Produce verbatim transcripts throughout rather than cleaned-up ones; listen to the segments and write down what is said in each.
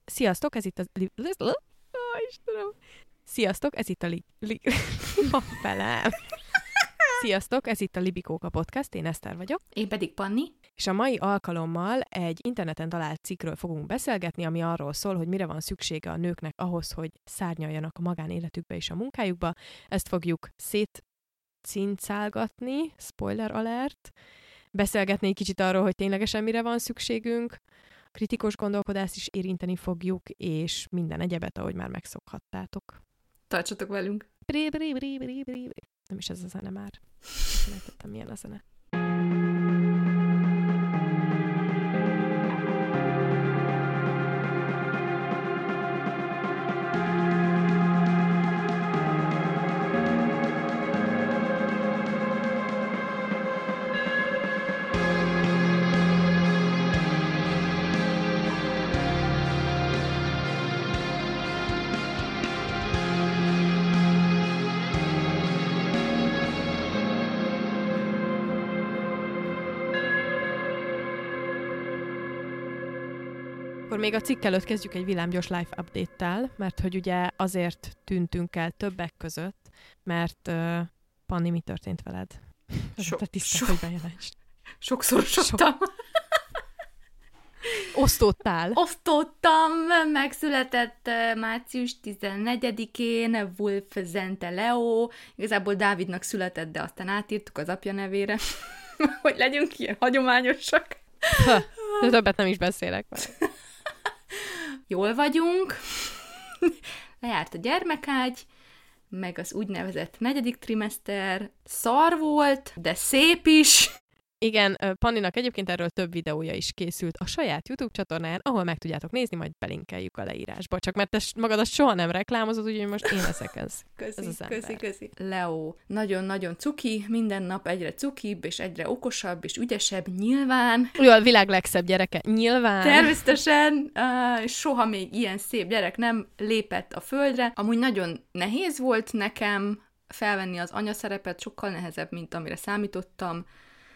Sziasztok, ez itt a... Li... Oh, Istenem. Sziasztok, ez itt a... Li... Li... Felem. Sziasztok, ez itt a Libikóka Podcast, én Eszter vagyok. Én pedig Panni. És a mai alkalommal egy interneten talált cikkről fogunk beszélgetni, ami arról szól, hogy mire van szüksége a nőknek ahhoz, hogy szárnyaljanak a magánéletükbe és a munkájukba. Ezt fogjuk szétcincálgatni, spoiler alert, beszélgetni egy kicsit arról, hogy ténylegesen mire van szükségünk, kritikus gondolkodást is érinteni fogjuk, és minden egyebet, ahogy már megszokhattátok. Tartsatok velünk! Bri, bri, bri, bri, bri. Nem is ez a zene már. Nem tudtam, milyen a zene. Akkor még a cikk előtt kezdjük egy villámgyors live update-tel, mert hogy ugye azért tűntünk el többek között, mert uh, Panni, mi történt veled? So, tisztelt, so, hogy bejelentsd. Sokszor soktam. So. Osztottál? Osztottam, megszületett március tizennegyedikén Wolf Zente Leo. Igazából Dávidnak született, de aztán átírtuk az apja nevére, hogy legyünk ilyen hagyományosak. Ha, de többet nem is beszélek már. Jól vagyunk, lejárt a gyermekágy, meg az úgynevezett negyedik trimester, szar volt, de szép is. Igen, Panninak egyébként erről több videója is készült a saját YouTube csatornáján, ahol meg tudjátok nézni, majd belinkeljük a leírásba. Csak mert te magadat soha nem reklámozod, úgyhogy most én leszek ez. Köszi, ez az köszi, köszi. Leo nagyon-nagyon cuki, minden nap egyre cukibb, és egyre okosabb, és ügyesebb, nyilván. Ő a világ legszebb gyereke, nyilván. Természetesen, uh, soha még ilyen szép gyerek nem lépett a földre. Amúgy nagyon nehéz volt nekem felvenni az anyaszerepet, sokkal nehezebb, mint amire számítottam.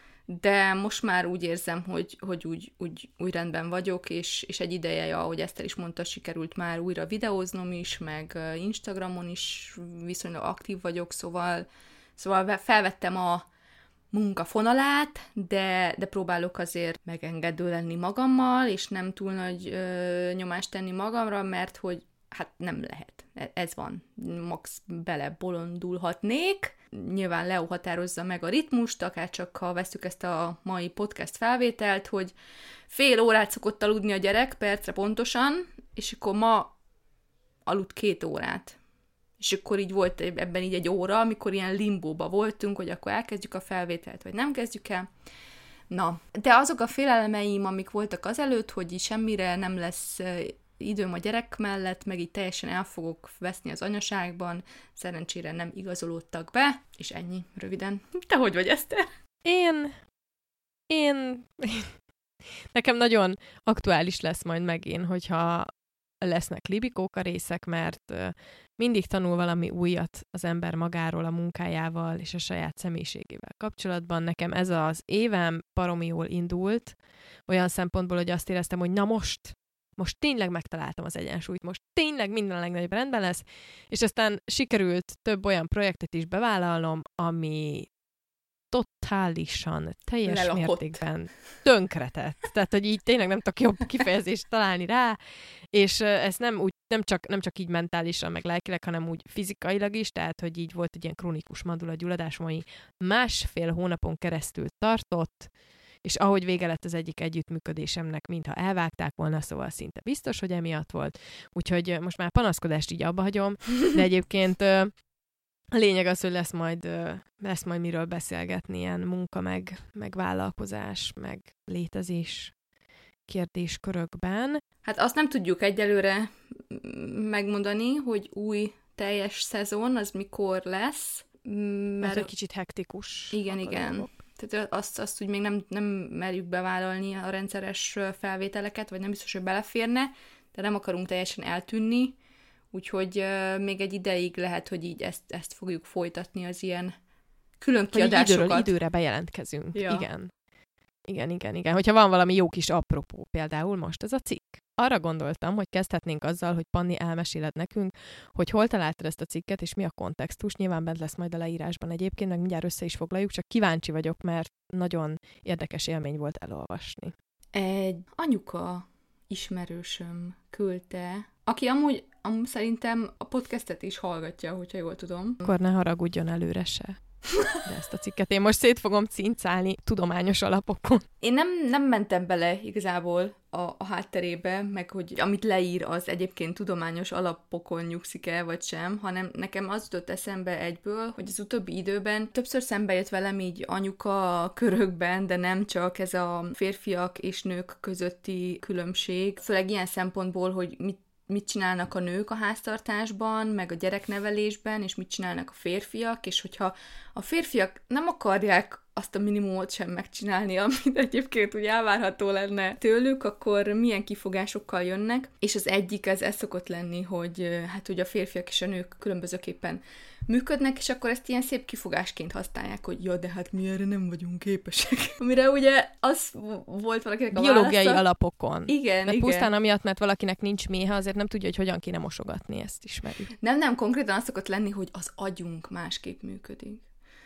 De most már úgy érzem, hogy, hogy úgy, úgy, úgy rendben vagyok, és, és egy ideje, ahogy Eszter is mondta, sikerült már újra videóznom is, meg Instagramon is viszonylag aktív vagyok, szóval, szóval felvettem a munka fonalát, de, de próbálok azért megengedő lenni magammal, és nem túl nagy ö, nyomást tenni magamra, mert hogy hát nem lehet. Ez van. Max bele bolondulhatnék. Nyilván Leo határozza meg a ritmust, akár csak ha veszük ezt a mai podcast felvételt, hogy fél órát szokott aludni a gyerek, percre pontosan, és akkor ma aludt két órát. És akkor így volt ebben így egy óra, amikor ilyen limbóba voltunk, hogy akkor elkezdjük a felvételt, vagy nem kezdjük el. Na, de azok a félelmeim, amik voltak azelőtt, hogy így semmire nem lesz időm a gyerek mellett, meg így teljesen el fogok veszni az anyaságban, szerencsére nem igazolódtak be, és ennyi, röviden. Te hogy vagy, Eszter? Én... Én... Nekem nagyon aktuális lesz majd megint, hogyha lesznek libikóka részek, mert mindig tanul valami újat az ember magáról, a munkájával és a saját személyiségével kapcsolatban. Nekem ez az évem baromi jól indult, olyan szempontból, hogy azt éreztem, hogy na most, most tényleg megtaláltam az egyensúlyt, most tényleg minden a legnagyobb rendben lesz, és aztán sikerült több olyan projektet is bevállalnom, ami totálisan, teljes Lelakott. mértékben tönkretett. Tehát, hogy így tényleg nem tudok jobb kifejezést találni rá, és ez nem, úgy, nem, csak, nem csak így mentálisan, meg lelkileg, hanem úgy fizikailag is, tehát, hogy így volt egy ilyen krónikus mandulagyulladásom, ami másfél hónapon keresztül tartott, és ahogy vége lett az egyik együttműködésemnek, mintha elvágták volna, szóval szinte biztos, hogy emiatt volt. Úgyhogy most már panaszkodást így abba hagyom, de egyébként a lényeg az, hogy lesz majd, lesz majd miről beszélgetni, ilyen munka, meg, meg vállalkozás, meg létezés kérdéskörökben. Hát azt nem tudjuk egyelőre megmondani, hogy új teljes szezon, az mikor lesz. Mert, mert egy kicsit hektikus. Igen, igen. Dolgok. Tehát azt, azt úgy még nem, nem merjük bevállalni a rendszeres felvételeket, vagy nem biztos, hogy beleférne, de nem akarunk teljesen eltűnni, úgyhogy uh, még egy ideig lehet, hogy így ezt, ezt fogjuk folytatni, az ilyen külön kiadásokat. Időről időre bejelentkezünk, ja. Igen. Igen, igen, igen. Hogyha van valami jó kis apropó, például most ez a cikk. Arra gondoltam, hogy kezdhetnénk azzal, hogy Panni elmeséled nekünk, hogy hol találtad ezt a cikket, és mi a kontextus. Nyilván bent lesz majd a leírásban egyébként, meg mindjárt össze is foglaljuk, csak kíváncsi vagyok, mert nagyon érdekes élmény volt elolvasni. Egy anyuka ismerősöm küldte, aki amúgy, amúgy szerintem a podcastet is hallgatja, hogyha jól tudom. Akkor ne haragudjon előre se. De ezt a cikket én most szét fogom cincálni tudományos alapokon. Én nem, nem mentem bele igazából a, a hátterébe, meg hogy amit leír, az egyébként tudományos alapokon nyugszik-e, vagy sem, hanem nekem az jutott eszembe egyből, hogy az utóbbi időben többször szembe jött velem így anyuka körökben, de nem csak ez a férfiak és nők közötti különbség, főleg ilyen szempontból, hogy mit mit csinálnak a nők a háztartásban, meg a gyereknevelésben, és mit csinálnak a férfiak, és hogyha a férfiak nem akarják azt a minimumot sem megcsinálni, amit egyébként úgy elvárható lenne tőlük, akkor milyen kifogásokkal jönnek, és az egyik az ez szokott lenni, hogy hát ugye a férfiak és a nők különbözőképpen működnek, és akkor ezt ilyen szép kifogásként használják, hogy ja, de hát mi erre nem vagyunk képesek. Amire ugye az volt valakinek a biológiai válasza. alapokon. Igen, de igen. pusztán amiatt, mert valakinek nincs méhe, azért nem tudja, hogy hogyan kéne mosogatni, ezt ismerjük. Nem, nem, konkrétan az szokott lenni, hogy az agyunk másképp működik.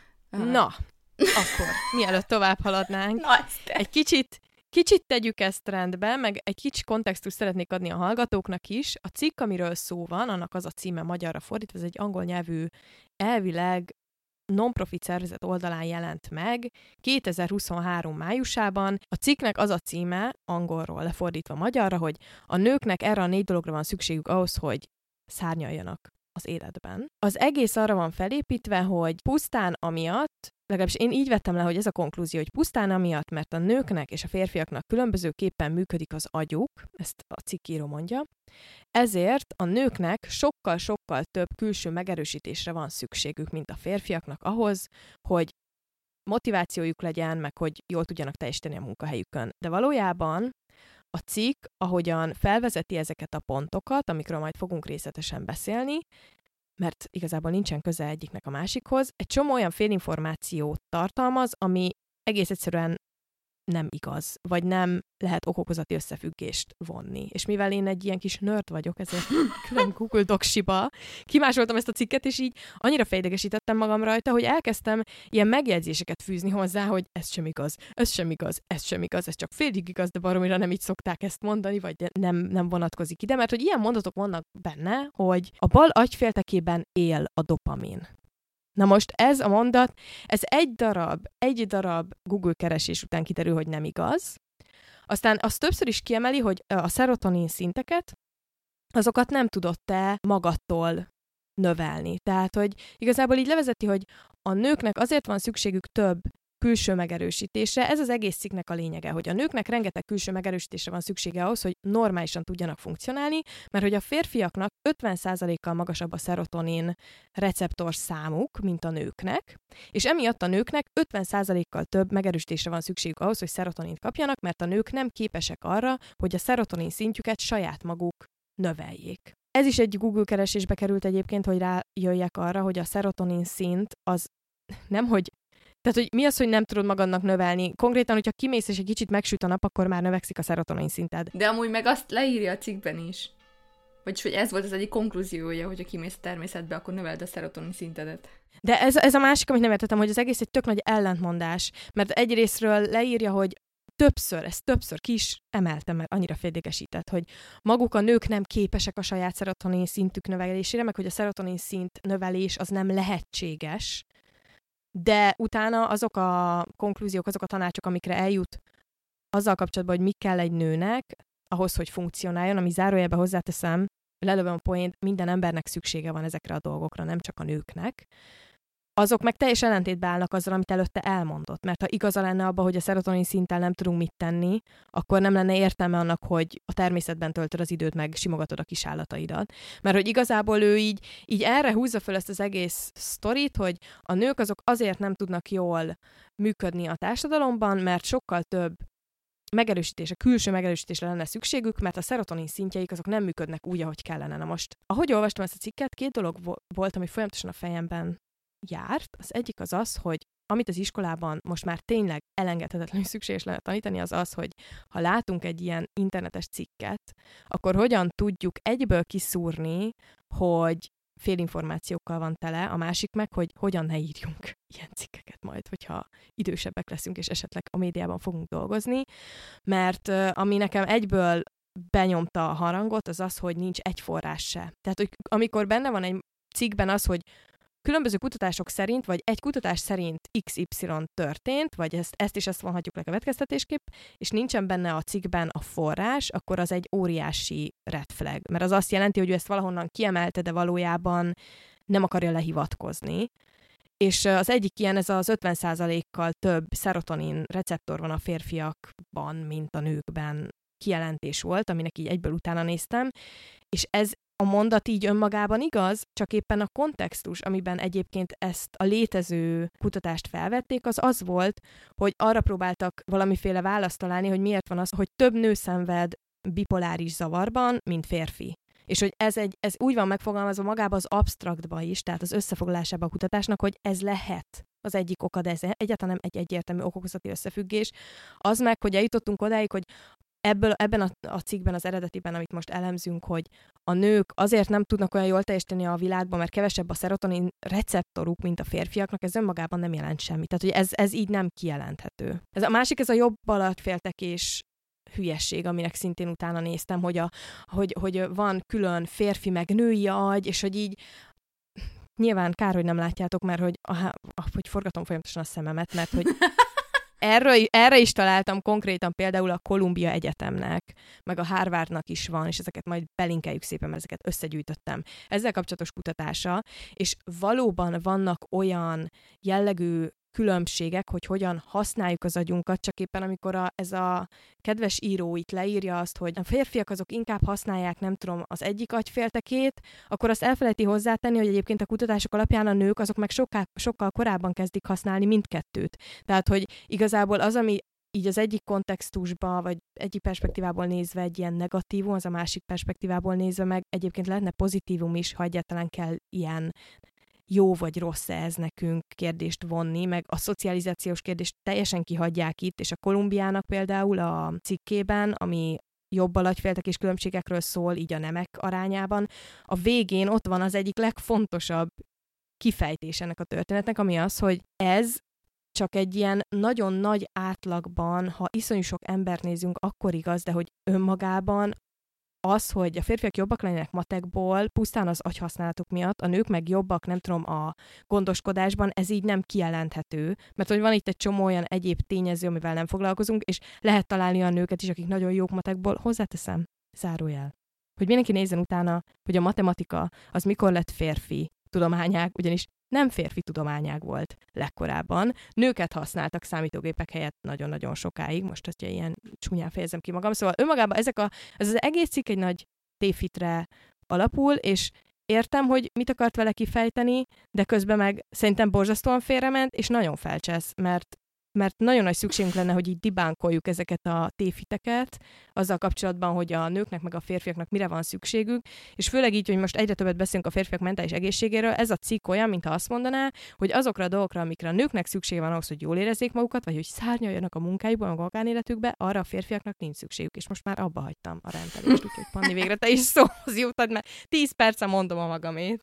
Na, akkor, mielőtt tovább haladnánk, Na, egy kicsit, kicsit tegyük ezt rendbe, meg egy kicsi kontextust szeretnék adni a hallgatóknak is. A cikk, amiről szó van, annak az a címe magyarra fordítva, ez egy angol nyelvű, elvileg non-profit szervezet oldalán jelent meg kétezer-huszonhárom májusában. A cikknek az a címe, angolról lefordítva magyarra, hogy a nőknek erre a négy dologra van szükségük ahhoz, hogy szárnyaljanak az életben. Az egész arra van felépítve, hogy pusztán amiatt, legalábbis én így vettem le, hogy ez a konklúzió, hogy pusztán amiatt, mert a nőknek és a férfiaknak különbözőképpen működik az agyuk, ezt a cikkíró mondja, ezért a nőknek sokkal-sokkal több külső megerősítésre van szükségük, mint a férfiaknak ahhoz, hogy motivációjuk legyen, meg hogy jól tudjanak teljesíteni a munkahelyükön. De valójában a cikk, ahogyan felvezeti ezeket a pontokat, amikről majd fogunk részletesen beszélni, mert igazából nincsen köze egyiknek a másikhoz, egy csomó olyan félinformációt tartalmaz, ami egész egyszerűen nem igaz, vagy nem lehet okokozati összefüggést vonni. És mivel én egy ilyen kis nerd vagyok, ezért külön Google Docs-siba kimásoltam ezt a cikket, és így annyira fejlegesítettem magam rajta, hogy elkezdtem ilyen megjegyzéseket fűzni hozzá, hogy ez sem igaz, ez sem igaz, ez sem igaz, ez csak félig igaz, de baromira nem így szokták ezt mondani, vagy nem, nem vonatkozik ide, mert hogy ilyen mondatok vannak benne, hogy a bal agyféltekében él a dopamin. Na most ez a mondat, ez egy darab, egy darab Google keresés után kiderül, hogy nem igaz. Aztán azt többször is kiemeli, hogy a szerotonin szinteket, azokat nem tudod te magadtól növelni. Tehát, hogy igazából így levezeti, hogy a nőknek azért van szükségük több külső megerősítésre. Ez az egész cikknek a lényege, hogy a nőknek rengeteg külső megerősítésre van szüksége ahhoz, hogy normálisan tudjanak funkcionálni, mert hogy a férfiaknak ötven százalékkal magasabb a szerotonin receptor számuk, mint a nőknek, és emiatt a nőknek ötven százalékkal több megerősítésre van szükségük ahhoz, hogy szerotonint kapjanak, mert a nők nem képesek arra, hogy a szerotonin szintjüket saját maguk növeljék. Ez is egy Google keresésbe került egyébként, hogy rájöjjek arra, hogy a szerotonin szint az nem, hogy Tehát, hogy mi az, hogy nem tudod magadnak növelni? Konkrétan, hogyha kimész és egy kicsit megsüt a nap, akkor már növekszik a szerotonin szinted. De amúgy meg azt leírja a cikkben is. Vagyis, hogy ez volt az egyik konklúziója, hogy ha kimész a természetbe, akkor növeld a szerotonin szintedet. De ez, ez a másik, amit nem értettem, hogy az egész egy tök nagy ellentmondás. Mert egyrészről leírja, hogy többször, ezt többször ki is emeltem, mert annyira féldégesített, hogy maguk a nők nem képesek a saját szerotonin szintük növelésére, meg hogy a szerotonin szint növelés az nem lehetséges. De utána azok a konklúziók, azok a tanácsok, amikre eljut azzal kapcsolatban, hogy mi kell egy nőnek ahhoz, hogy funkcionáljon, ami zárójelbe hozzáteszem, lelövöm a poént, minden embernek szüksége van ezekre a dolgokra, nem csak a nőknek, azok meg teljes ellentétbe állnak azzal, amit előtte elmondott. Mert ha igaza lenne abba, hogy a szerotonin szinttel nem tudunk mit tenni, akkor nem lenne értelme annak, hogy a természetben töltöd az időt, meg simogatod a kis állataidat. Mert hogy igazából ő így, így erre húzza fel ezt az egész sztorit, hogy a nők azok azért nem tudnak jól működni a társadalomban, mert sokkal több megerősítése, külső megerősítésre lenne szükségük, mert a szerotonin szintjeik azok nem működnek úgy, ahogy kellene. Na most, ahogy olvastam ezt a cikket, két dolog vo- volt, ami folyamatosan a fejemben járt. Az egyik az az, hogy amit az iskolában most már tényleg elengedhetetlenül szükséges lenne tanítani, az az, hogy ha látunk egy ilyen internetes cikket, akkor hogyan tudjuk egyből kiszúrni, hogy félinformációkkal van tele, a másik meg, hogy hogyan ne írjunk ilyen cikkeket majd, hogyha idősebbek leszünk, és esetleg a médiában fogunk dolgozni, mert ami nekem egyből benyomta a harangot, az az, hogy nincs egy forrás se. Tehát, hogy amikor benne van egy cikkben az, hogy különböző kutatások szerint, vagy egy kutatás szerint iksz ipszilon történt, vagy ezt, ezt is ezt vonhatjuk le következtetésképp, és nincsen benne a cikkben a forrás, akkor az egy óriási red flag. Mert az azt jelenti, hogy ő ezt valahonnan kiemelte, de valójában nem akarja lehivatkozni. És az egyik ilyen, ez az ötven százalékkal több szerotonin receptor van a férfiakban, mint a nőkben kijelentés volt, aminek így egyből utána néztem, és ez a mondat így önmagában igaz, csak éppen a kontextus, amiben egyébként ezt a létező kutatást felvették, az az volt, hogy arra próbáltak valamiféle választ találni, hogy miért van az, hogy több nő szenved bipoláris zavarban, mint férfi. És hogy ez, egy, ez úgy van megfogalmazva magában az absztraktban is, tehát az összefoglalásában a kutatásnak, hogy ez lehet az egyik oka, de ez egyáltalán nem egy egyértelmű okokozati összefüggés. Az meg, hogy eljutottunk odáig, hogy Ebből, ebben a, a cikkben, az eredetiben, amit most elemzünk, hogy a nők azért nem tudnak olyan jól teljesíteni a világban, mert kevesebb a szerotonin receptoruk, mint a férfiaknak, ez önmagában nem jelent semmit. Tehát, hogy ez, ez így nem kijelenthető. Ez a másik, ez a jobb alatféltekés hülyesség, aminek szintén utána néztem, hogy, a, hogy, hogy van külön férfi meg női agy, és hogy így nyilván kár, hogy nem látjátok, mert hogy, aha, hogy forgatom folyamatosan a szememet, mert hogy Erről, erre is találtam konkrétan például a Columbia Egyetemnek, meg a Harvardnak is van, és ezeket majd belinkeljük szépen, mert ezeket összegyűjtöttem. Ezzel kapcsolatos kutatása, és valóban vannak olyan jellegű különbségek, hogy hogyan használjuk az agyunkat, csak éppen amikor a, ez a kedves író itt leírja azt, hogy a férfiak azok inkább használják, nem tudom, az egyik agyféltekét, akkor azt elfelejti hozzátenni, hogy egyébként a kutatások alapján a nők azok meg sokkal, sokkal korábban kezdik használni mindkettőt. Tehát, hogy igazából az, ami így az egyik kontextusban, vagy egyik perspektívából nézve egy ilyen negatívum, az a másik perspektívából nézve meg egyébként lehetne pozitívum is, ha egyáltalán kell ilyen jó vagy rossz ez nekünk kérdést vonni, meg a szocializációs kérdést teljesen kihagyják itt, és a Kolumbiának például a cikkében, ami jobb agyféltekés különbségekről szól, így a nemek arányában, a végén ott van az egyik legfontosabb kifejtés ennek a történetnek, ami az, hogy ez csak egy ilyen nagyon nagy átlagban, ha iszonyú sok embert nézünk, akkor igaz, de hogy önmagában az, hogy a férfiak jobbak lennének matekból, pusztán az agyhasználatuk miatt, a nők meg jobbak, nem tudom, a gondoskodásban, ez így nem kijelenthető, mert hogy van itt egy csomó olyan egyéb tényező, amivel nem foglalkozunk, és lehet találni olyan nőket is, akik nagyon jók matekból, hozzáteszem, zárójel, hogy mindenki nézzen utána, hogy a matematika az mikor lett férfi tudományág, ugyanis nem férfi tudományág volt legkorábban. Nőket használtak számítógépek helyett nagyon-nagyon sokáig, most azt ilyen csúnyán fejezem ki magam. Szóval önmagában ezek a, ez az egész cikk egy nagy tévhitre alapul, és értem, hogy mit akart vele kifejteni, de közben meg szerintem borzasztóan félrement, és nagyon felcsesz, mert mert nagyon nagy szükségünk lenne, hogy így dibánkoljuk ezeket a tévhiteket, azzal kapcsolatban, hogy a nőknek meg a férfiaknak mire van szükségük, és főleg így, hogy most egyre többet beszélünk a férfiak mentális egészségéről, ez a cikk olyan, mintha azt mondaná, hogy azokra a dolgokra, amikre a nőknek szüksége van ahhoz, hogy jól érezzék magukat, vagy hogy szárnyaljanak a munkájukban, a magánéletükbe, arra a férfiaknak nincs szükségük, és most már abba hagytam a rendelést, úgyhogy Panni, végre te is szóhoz jutad, mert tíz percen mondom a magamét.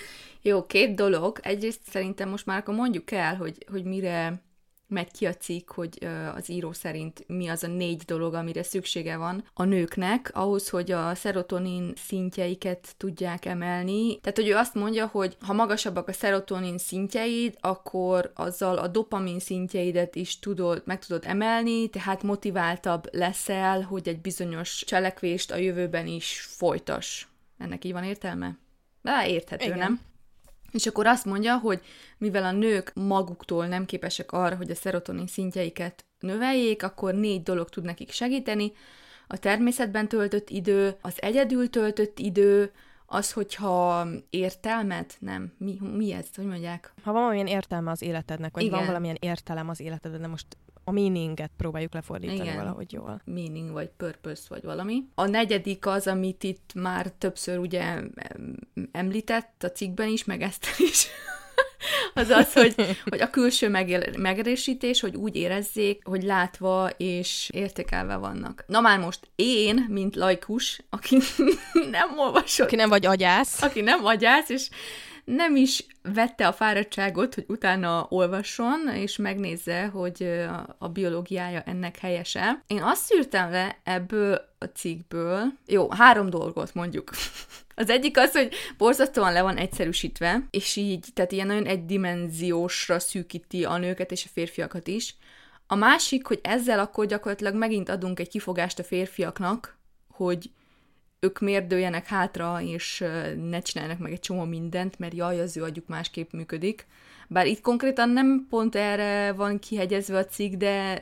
Jó, két dolog. Egyrészt szerintem most már akkor mondjuk el, hogy, hogy mire megy ki a cikk, hogy az író szerint mi az a négy dolog, amire szüksége van a nőknek, ahhoz, hogy a szerotonin szintjeiket tudják emelni. Tehát, hogy ő azt mondja, hogy ha magasabbak a szerotonin szintjeid, akkor azzal a dopamin szintjeidet is tudod, meg tudod emelni, tehát motiváltabb leszel, hogy egy bizonyos cselekvést a jövőben is folytass. Ennek így van értelme? De érthető, igen. Nem? És akkor azt mondja, hogy mivel a nők maguktól nem képesek arra, hogy a szerotonin szintjeiket növeljék, akkor négy dolog tud nekik segíteni. A természetben töltött idő, az egyedül töltött idő, az, hogyha értelmet, nem, mi, mi ez, hogy mondják? Ha van valamilyen értelme az életednek, vagy igen. Van valamilyen értelem az életednek, de most a meaninget próbáljuk lefordítani igen. Valahogy jól. Meaning, vagy purpose, vagy valami. A negyedik az, amit itt már többször ugye említett a cikkben is, meg ezt is, az az, hogy, hogy a külső megél- megerősítés, hogy úgy érezzék, hogy látva és értékelve vannak. Na már most én, mint laikus, aki nem olvasott, Aki nem vagy agyász. aki nem agyász, és nem is vette a fáradtságot, hogy utána olvasson, és megnézze, hogy a, a biológiája ennek helyese. Én azt szűrtem le ebből a cikkből, jó, három dolgot mondjuk. Az egyik az, hogy borzasztóan le van egyszerűsítve, és így, tehát ilyen nagyon egydimenziósra szűkíti a nőket és a férfiakat is. A másik, hogy ezzel akkor gyakorlatilag megint adunk egy kifogást a férfiaknak, hogy ők miért dőljenek hátra, és ne csinálnak meg egy csomó mindent, mert jaj, az ő agyuk másképp működik. Bár itt konkrétan nem pont erre van kihegyezve a cikk, de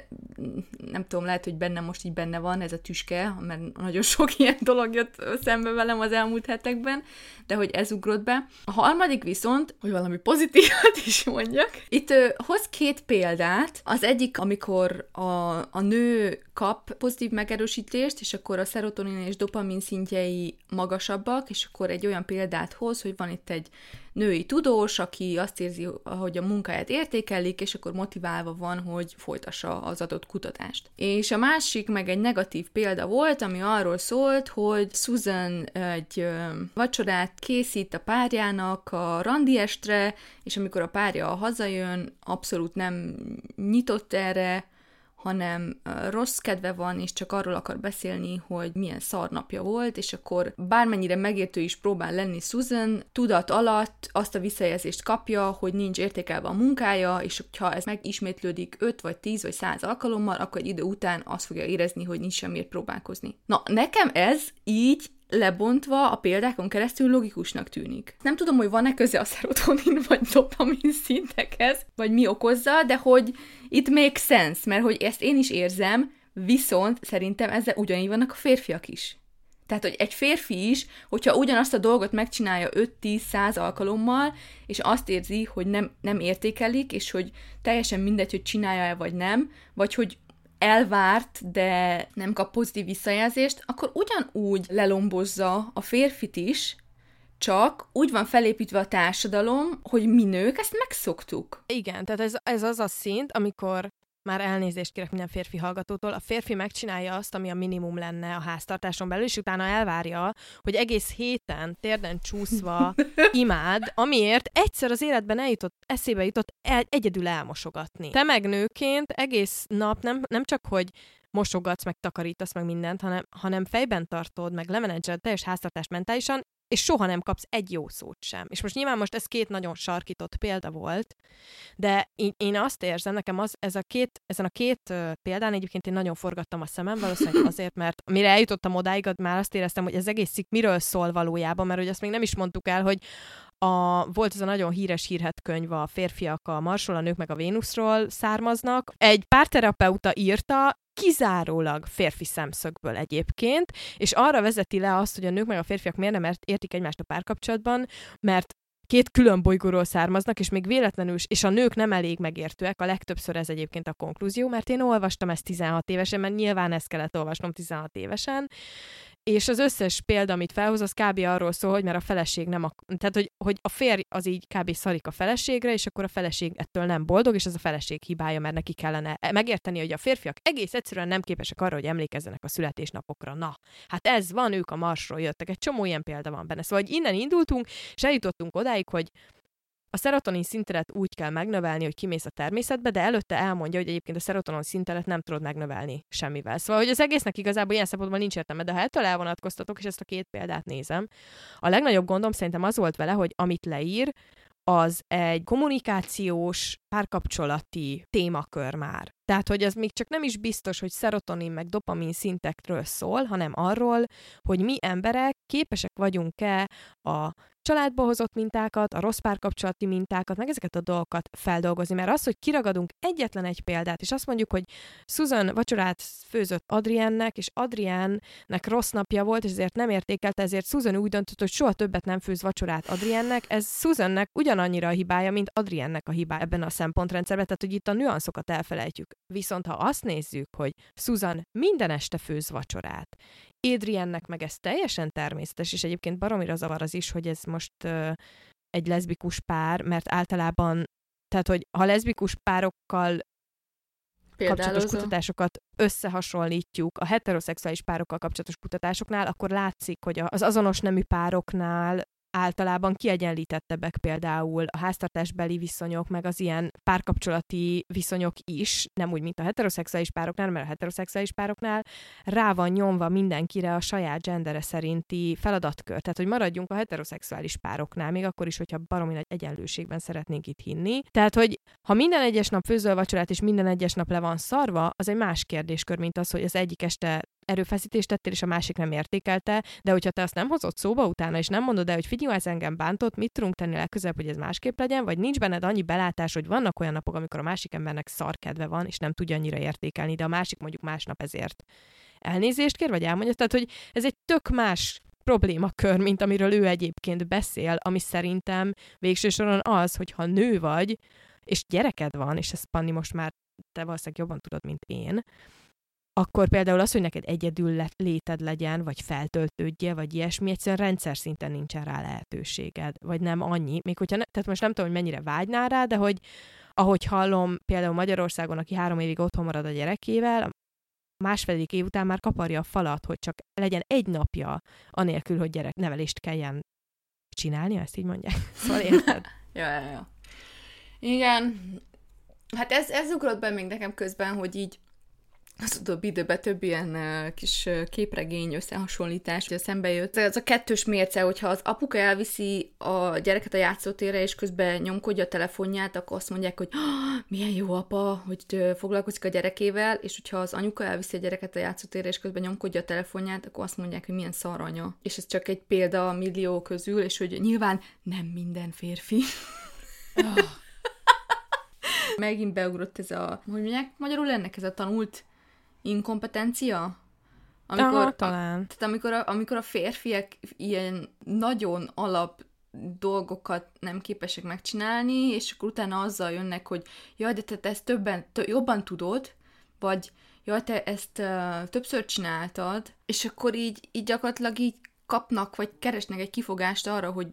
nem tudom, lehet, hogy benne most így benne van ez a tüske, mert nagyon sok ilyen dolog jött szembe velem az elmúlt hetekben, de hogy ez ugrott be. A harmadik viszont, hogy valami pozitívat is mondjak. Itt ö, hoz két példát. Az egyik, amikor a, a nő kap pozitív megerősítést, és akkor a szerotonin és dopamin szintjei magasabbak, és akkor egy olyan példát hoz, hogy van itt egy női tudós, aki azt érzi, hogy a munkáját értékelik, és akkor motiválva van, hogy folytassa az adott kutatást. És a másik meg egy negatív példa volt, ami arról szólt, hogy Susan egy ö, vacsorát készít a párjának a randiestre, és amikor a párja hazajön, abszolút nem nyitott erre, hanem rossz kedve van, és csak arról akar beszélni, hogy milyen szar napja volt, és akkor bármennyire megértő is próbál lenni Susan, tudat alatt azt a visszajelzést kapja, hogy nincs értékelve a munkája, és ha ez megismétlődik öt vagy tíz vagy száz alkalommal, akkor egy idő után azt fogja érezni, hogy nincs semmiért próbálkozni. Na, nekem ez így lebontva a példákon keresztül logikusnak tűnik. Nem tudom, hogy van-e köze a szerotonin vagy dopamin szintekhez, vagy mi okozza, de hogy it makes sense, mert hogy ezt én is érzem, viszont szerintem ezzel ugyanígy vannak a férfiak is. Tehát, hogy egy férfi is, hogyha ugyanazt a dolgot megcsinálja öt-tíz-száz alkalommal, és azt érzi, hogy nem, nem értékelik, és hogy teljesen mindegy, hogy csinálja-e vagy nem, vagy hogy elvárt, de nem kap pozitív visszajelzést, akkor ugyanúgy lelombozza a férfit is, csak úgy van felépítve a társadalom, hogy mi nők ezt megszoktuk. Igen, tehát ez, ez az a szint, amikor már elnézést kérek minden férfi hallgatótól, a férfi megcsinálja azt, ami a minimum lenne a háztartáson belül, és utána elvárja, hogy egész héten térden csúszva imád, amiért egyszer az életben eljutott, eszébe jutott el, egyedül elmosogatni. Te meg nőként egész nap nem, nem csak, hogy mosogatsz, meg takarítasz, meg mindent, hanem, hanem fejben tartod, meg lemenedzseled teljes háztartást mentálisan, és soha nem kapsz egy jó szót sem. És most nyilván most ez két nagyon sarkított példa volt, de én, én azt érzem, nekem az, ez a két, ezen a két uh, példán egyébként én nagyon forgattam a szemem, valószínűleg azért, mert mire eljutottam odáig, már azt éreztem, hogy ez egész cikk miről szól valójában, mert hogy azt még nem is mondtuk el, hogy a, volt ez a nagyon híres hírhedt könyv, a férfiak a Marsról, a nők meg a Vénuszról származnak. Egy párterapeuta írta, kizárólag férfi szemszögből egyébként, és arra vezeti le azt, hogy a nők meg a férfiak miért nem értik egymást a párkapcsolatban, mert két külön bolygóról származnak, és még véletlenül is, és a nők nem elég megértőek, a legtöbbször ez egyébként a konklúzió, mert én olvastam ezt tizenhat évesen, mert nyilván ezt kellett olvasnom tizenhat évesen, és az összes példa, amit felhoz, az kb. Arról szól, hogy mert a feleség nem, ak- tehát hogy, hogy a férj az így kb. Szarik a feleségre, és akkor a feleség ettől nem boldog, és ez a feleség hibája, mert neki kellene megérteni, hogy a férfiak egész egyszerűen nem képesek arra, hogy emlékezzenek a születésnapokra. Na, hát ez van, ők a Marsról jöttek, egy csomó ilyen példa van benne. Szóval, hogy innen indultunk, és eljutottunk odáig, hogy a szerotonin szintet úgy kell megnövelni, hogy kimész a természetbe, de előtte elmondja, hogy egyébként a szerotonin szintet nem tudod megnövelni semmivel. Szóval, hogy az egésznek igazából ilyen szempontból nincs értelme, de ha ettől elvonatkoztatok, és ezt a két példát nézem, a legnagyobb gondom szerintem az volt vele, hogy amit leír, az egy kommunikációs, párkapcsolati témakör már. Tehát, hogy az még csak nem is biztos, hogy szerotonin meg dopamin szintekről szól, hanem arról, hogy mi emberek képesek vagyunk-e a családba hozott mintákat, a rossz párkapcsolati mintákat, meg ezeket a dolgokat feldolgozni. Mert az, hogy kiragadunk egyetlen egy példát, és azt mondjuk, hogy Susan vacsorát főzött Adriennek, és Adriennek rossz napja volt, és ezért nem értékelte, ezért Susan úgy döntött, hogy soha többet nem főz vacsorát Adriennek. Ez Susannek ugyanannyira a hibája, mint Adriennek a hibája ebben a szempontrendszerben, tehát hogy itt a nüanszokat elfelejtjük. Viszont ha azt nézzük, hogy Susan minden este főz vacsorát, Adriennek meg ez teljesen természetes, és egyébként baromira zavar az is, hogy ez most uh, egy leszbikus pár, mert általában Tehát, hogy ha leszbikus párokkal kapcsolatos Példálozó. kutatásokat összehasonlítjuk a heteroszexuális párokkal kapcsolatos kutatásoknál, akkor látszik, hogy az azonos nemű pároknál általában kiegyenlítettebbek például a háztartásbeli viszonyok, meg az ilyen párkapcsolati viszonyok is, nem úgy, mint a heteroszexuális pároknál, mert a heteroszexuális pároknál rá van nyomva mindenkire a saját gendere szerinti feladatkör. Tehát, hogy maradjunk a heteroszexuális pároknál, még akkor is, hogyha baromi nagy egyenlőségben szeretnénk itt hinni. Tehát, hogy ha minden egyes nap főzöl vacsorát, és minden egyes nap le van szarva, az egy más kérdéskör, mint az, hogy az egyik este erőfeszítést tettél, és a másik nem értékelte, de hogyha te azt nem hozott szóba utána, és nem mondod el, hogy figyelj, ez engem bántott, mit tudunk tenni legközelebb, hogy ez másképp legyen, vagy nincs benned annyi belátás, hogy vannak olyan napok, amikor a másik embernek szarkedve van, és nem tudja annyira értékelni, de a másik mondjuk másnap ezért elnézést kér, vagy elmondja. Tehát, hogy ez egy tök más problémakör, mint amiről ő egyébként beszél, ami szerintem végső soron az, hogy ha nő vagy, és gyereked van, és ezt Panni most már te valószínűleg jobban tudod, mint én, akkor például az, hogy neked egyedül léted legyen, vagy feltöltődje, vagy ilyesmi, egyszerűen rendszer szinten nincsen rá lehetőséged, vagy nem annyi. Még hogyha ne, tehát most nem tudom, hogy mennyire vágynál rá, de hogy ahogy hallom, például Magyarországon, aki három évig otthon marad a gyerekével, másfél év után már kaparja a falat, hogy csak legyen egy napja, anélkül, hogy gyereknevelést kelljen csinálni, ezt így mondják. Szóval érted? ja, ja, ja. Igen. Hát ez, ez ugrott be még nekem közben, hogy így az utóbbi időben több ilyen uh, kis uh, képregény összehasonlítás, hogy szembe jött. Ez a kettős mérce, hogyha az apuka elviszi a gyereket a játszótérre, és közben nyomkodja a telefonját, akkor azt mondják, hogy oh, milyen jó apa, hogy uh, foglalkozik a gyerekével, és hogyha az anyuka elviszi a gyereket a játszótérre, és közben nyomkodja a telefonját, akkor azt mondják, hogy milyen szaranya. És ez csak egy példa a millió közül, és hogy nyilván nem minden férfi. Oh. Megint beugrott ez a, hogy mondják, magyarul ennek ez a tanult inkompetencia? Amikor, Aha, talán. A, tehát amikor a, amikor a férfiak ilyen nagyon alap dolgokat nem képesek megcsinálni, és akkor utána azzal jönnek, hogy jaj, de te ezt többen, tö- jobban tudod, vagy jaj, te ezt uh, többször csináltad, és akkor így, így gyakorlatilag így kapnak, vagy keresnek egy kifogást arra, hogy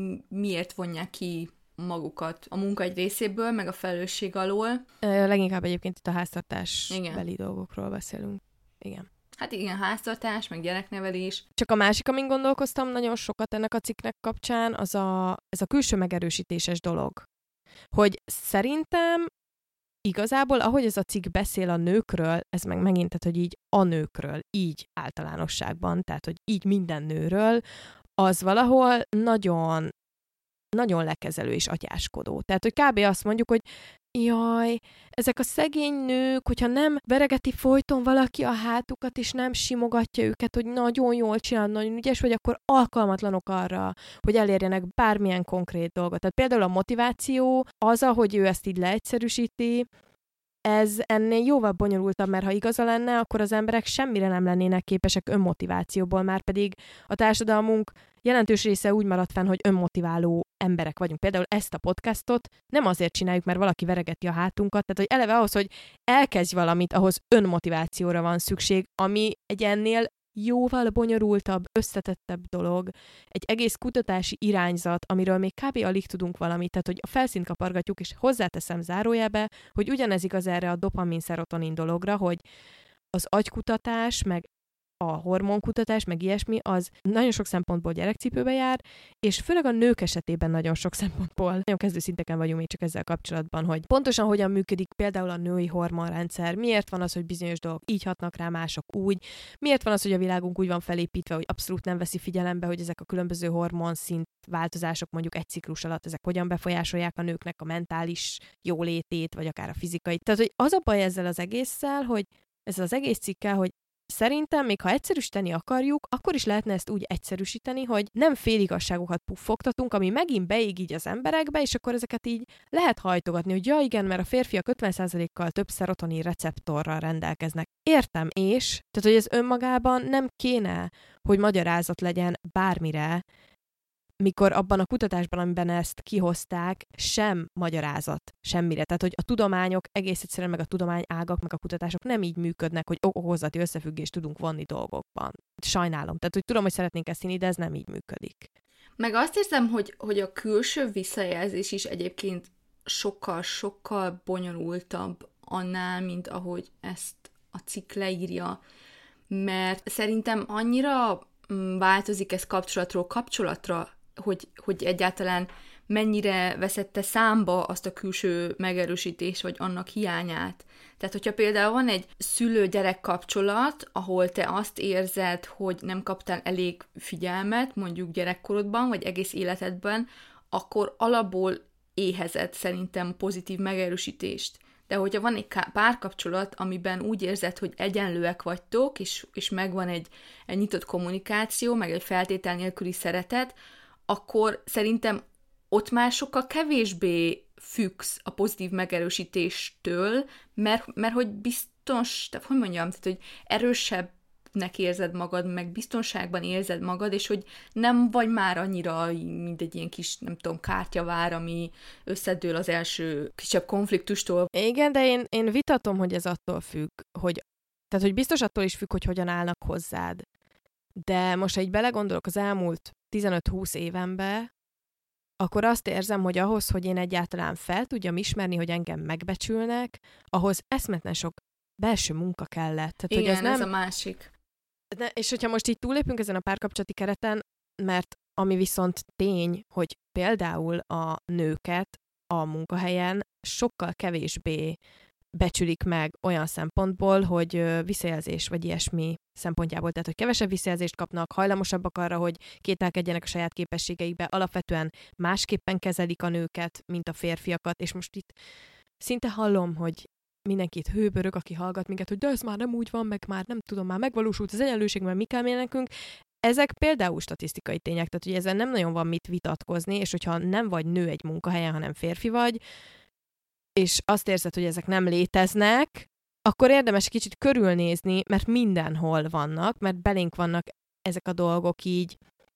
miért vonják ki magukat a munka egy részéből, meg a felelősség alól. Leginkább egyébként itt a háztartás igen. beli dolgokról beszélünk. Igen. Hát igen, háztartás, meg gyereknevelés. Csak a másik, amin gondolkoztam nagyon sokat ennek a cikknek kapcsán, az a, ez a külső megerősítéses dolog. Hogy szerintem igazából, ahogy ez a cikk beszél a nőkről, ez meg megint, tehát, hogy így a nőkről, így általánosságban, tehát, hogy így minden nőről, az valahol nagyon nagyon lekezelő és atyáskodó. Tehát, hogy kb. Azt mondjuk, hogy jaj, ezek a szegény nők, hogyha nem veregeti folyton valaki a hátukat, és nem simogatja őket, hogy nagyon jól csinál, nagyon ügyes vagy, akkor alkalmatlanok arra, hogy elérjenek bármilyen konkrét dolgot. Tehát például a motiváció, az, ahogy ő ezt így leegyszerűsíti, ez ennél jóval bonyolultabb, mert ha igaza lenne, akkor az emberek semmire nem lennének képesek önmotivációból, már pedig a társadalmunk jelentős része úgy maradt fenn, hogy önmotiváló emberek vagyunk. Például ezt a podcastot nem azért csináljuk, mert valaki veregeti a hátunkat, tehát hogy eleve ahhoz, hogy elkezdj valamit, ahhoz önmotivációra van szükség, ami egy ennél jóval bonyolultabb, összetettebb dolog, egy egész kutatási irányzat, amiről még kb. Alig tudunk valamit, tehát hogy a felszínt kapargatjuk, és hozzáteszem zárójelbe, hogy ugyanez igaz erre a dopamin-szerotonin dologra, hogy az agykutatás, meg a hormonkutatás, meg ilyesmi, az nagyon sok szempontból gyerekcipőbe jár, és főleg a nők esetében nagyon sok szempontból. Nagyon kezdőszinteken vagyunk még csak ezzel kapcsolatban, hogy pontosan hogyan működik például a női hormonrendszer, miért van az, hogy bizonyos dolgok így hatnak rá, mások úgy, miért van az, hogy a világunk úgy van felépítve, hogy abszolút nem veszi figyelembe, hogy ezek a különböző hormonszint változások mondjuk egy ciklus alatt, ezek hogyan befolyásolják a nőknek a mentális jólétét, vagy akár a fizikai. Tehát, hogy az a baj ezzel az egésszel, hogy ezzel az egész cikkel, hogy szerintem, még ha egyszerűsíteni akarjuk, akkor is lehetne ezt úgy egyszerűsíteni, hogy nem féligasságokat puffogtatunk, ami megint beég így az emberekbe, és akkor ezeket így lehet hajtogatni, hogy ja igen, mert a férfiak ötven százalékkal több szerotonin receptorral rendelkeznek. Értem, és? Tehát, hogy ez önmagában nem kéne, hogy magyarázat legyen bármire, mikor abban a kutatásban, amiben ezt kihozták, sem magyarázat semmire. Tehát, hogy a tudományok egész egyszerűen, meg a tudományágak, meg a kutatások nem így működnek, hogy okozati összefüggést tudunk vonni dolgokban. Sajnálom. Tehát, hogy tudom, hogy szeretnénk ezt hinni, de ez nem így működik. Meg azt hiszem, hogy, hogy a külső visszajelzés is egyébként sokkal-sokkal bonyolultabb annál, mint ahogy ezt a cikk leírja, mert szerintem annyira változik ez kapcsolatról kapcsolatra, hogy, hogy egyáltalán mennyire veszette számba azt a külső megerősítést, vagy annak hiányát. Tehát, hogyha például van egy szülő-gyerek kapcsolat, ahol te azt érzed, hogy nem kaptál elég figyelmet, mondjuk gyerekkorodban, vagy egész életedben, akkor alapból éhezed szerintem pozitív megerősítést. De hogyha van egy párkapcsolat, amiben úgy érzed, hogy egyenlőek vagytok, és, és megvan egy, egy nyitott kommunikáció, meg egy feltétel nélküli szeretet, akkor szerintem ott már sokkal kevésbé függsz a pozitív megerősítéstől, mert, mert hogy biztos, tehát hogy mondjam, tehát, hogy erősebbnek érzed magad, meg biztonságban érzed magad, és hogy nem vagy már annyira, mint egy ilyen kis, nem tudom, kártyavár, ami összedől az első kisebb konfliktustól. Igen, de én, én vitatom, hogy ez attól függ, hogy, tehát hogy biztos attól is függ, hogy hogyan állnak hozzád. De most, ha így belegondolok az elmúlt tizenöt-húsz évenbe, akkor azt érzem, hogy ahhoz, hogy én egyáltalán fel tudjam ismerni, hogy engem megbecsülnek, ahhoz eszmetlen sok belső munka kellett. Tehát, igen, hogy ez, nem... ez a másik. De, és hogyha most így túlépünk ezen a párkapcsolati kereten, mert ami viszont tény, hogy például a nőket a munkahelyen sokkal kevésbé becsülik meg olyan szempontból, hogy visszajelzés vagy ilyesmi szempontjából, tehát hogy kevesebb visszajelzést kapnak, hajlamosabbak arra, hogy kételkedjenek a saját képességeikbe, alapvetően másképpen kezelik a nőket, mint a férfiakat, és most itt szinte hallom, hogy mindenkit hőbörög, aki hallgat minket, hogy de ez már nem úgy van, meg már nem tudom, már megvalósult az egyenlőség, mert mi kell nekünk. Ezek például statisztikai tények, tehát hogy ezen nem nagyon van mit vitatkozni, és hogyha nem vagy nő egy munkahelyen, hanem férfi vagy, és azt érzed, hogy ezek nem léteznek, akkor érdemes kicsit körülnézni, mert mindenhol vannak, mert belénk vannak ezek a dolgok így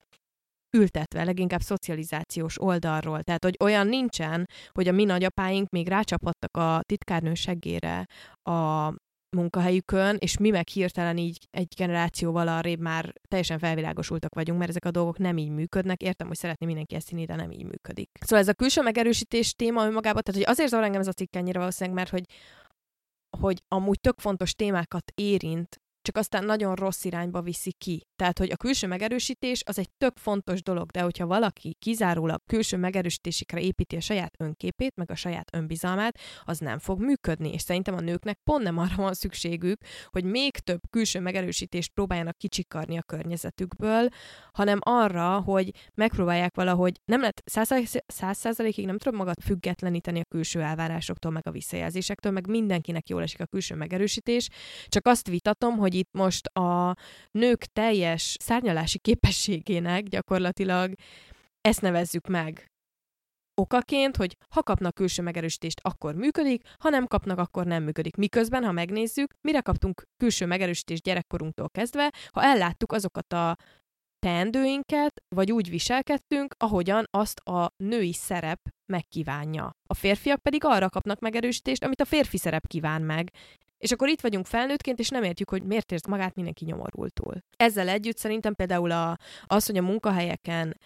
ültetve, leginkább szocializációs oldalról. Tehát, hogy olyan nincsen, hogy a mi nagyapáink még rácsaphattak a titkárnő seggére a munkahelyükön, és mi meg hirtelen így egy generációval arrébb már teljesen felvilágosultak vagyunk, mert ezek a dolgok nem így működnek. Értem, hogy szeretné mindenki ezt hinni, de nem így működik. Szóval ez a külső megerősítés téma önmagában, tehát hogy azért zavar engem ez a cikk ennyire valószínűleg, mert hogy, hogy amúgy tök fontos témákat érint, csak aztán nagyon rossz irányba viszi ki. Tehát, hogy a külső megerősítés az egy tök fontos dolog, de hogyha valaki kizárólag külső megerősítésekre építi a saját önképét, meg a saját önbizalmát, az nem fog működni, és szerintem a nőknek pont nem arra van szükségük, hogy még több külső megerősítést próbáljanak kicsikarni a környezetükből, hanem arra, hogy megpróbálják valahogy, nem lehet száz százalékig nem tudod magad függetleníteni a külső elvárásoktól, meg a visszajelzésektől, meg mindenkinek jól esik a külső megerősítés, csak azt vitatom, hogy itt most a nők teljes szárnyalási képességének gyakorlatilag ezt nevezzük meg okaként, hogy ha kapnak külső megerősítést, akkor működik, ha nem kapnak, akkor nem működik. Miközben, ha megnézzük, mire kaptunk külső megerősítést gyerekkorunktól kezdve, ha elláttuk azokat a teendőinket, vagy úgy viselkedtünk, ahogyan azt a női szerep megkívánja. A férfiak pedig arra kapnak megerősítést, amit a férfi szerep kíván meg. És akkor itt vagyunk felnőttként, és nem értjük, hogy miért érz magát mindenki nyomorultul. Ezzel együtt szerintem például a, az, hogy a munkahelyeken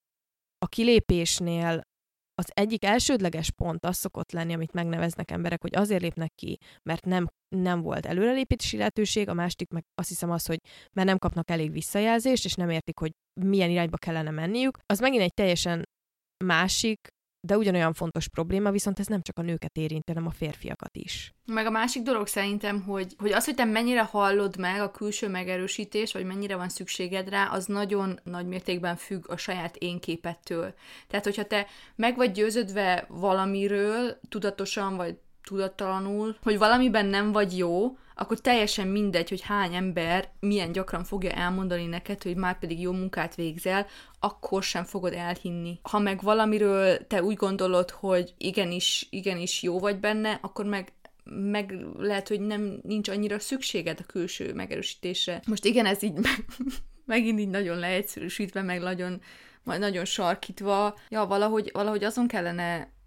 a kilépésnél az egyik elsődleges pont az szokott lenni, amit megneveznek emberek, hogy azért lépnek ki, mert nem, nem volt előrelépési lehetőség, a másik meg azt hiszem az, hogy mert nem kapnak elég visszajelzést, és nem értik, hogy milyen irányba kellene menniük. Az megint egy teljesen másik, de ugyanolyan fontos probléma, viszont ez nem csak a nőket érinti, hanem a férfiakat is. Meg a másik dolog szerintem, hogy, hogy az, hogy te mennyire hallod meg a külső megerősítést, vagy mennyire van szükséged rá, az nagyon nagy mértékben függ a saját énképettől. Tehát, hogyha te meg vagy győződve valamiről, tudatosan vagy tudattalanul, hogy valamiben nem vagy jó, akkor teljesen mindegy, hogy hány ember milyen gyakran fogja elmondani neked, hogy már pedig jó munkát végzel, akkor sem fogod elhinni. Ha meg valamiről te úgy gondolod, hogy igenis, igenis jó vagy benne, akkor meg meg lehet, hogy nem nincs annyira szükséged a külső megerősítésre. Most igen, ez így megint így nagyon leegyszerűsítve, meg nagyon, majd nagyon sarkítva. Ja, valahogy, valahogy azon kellene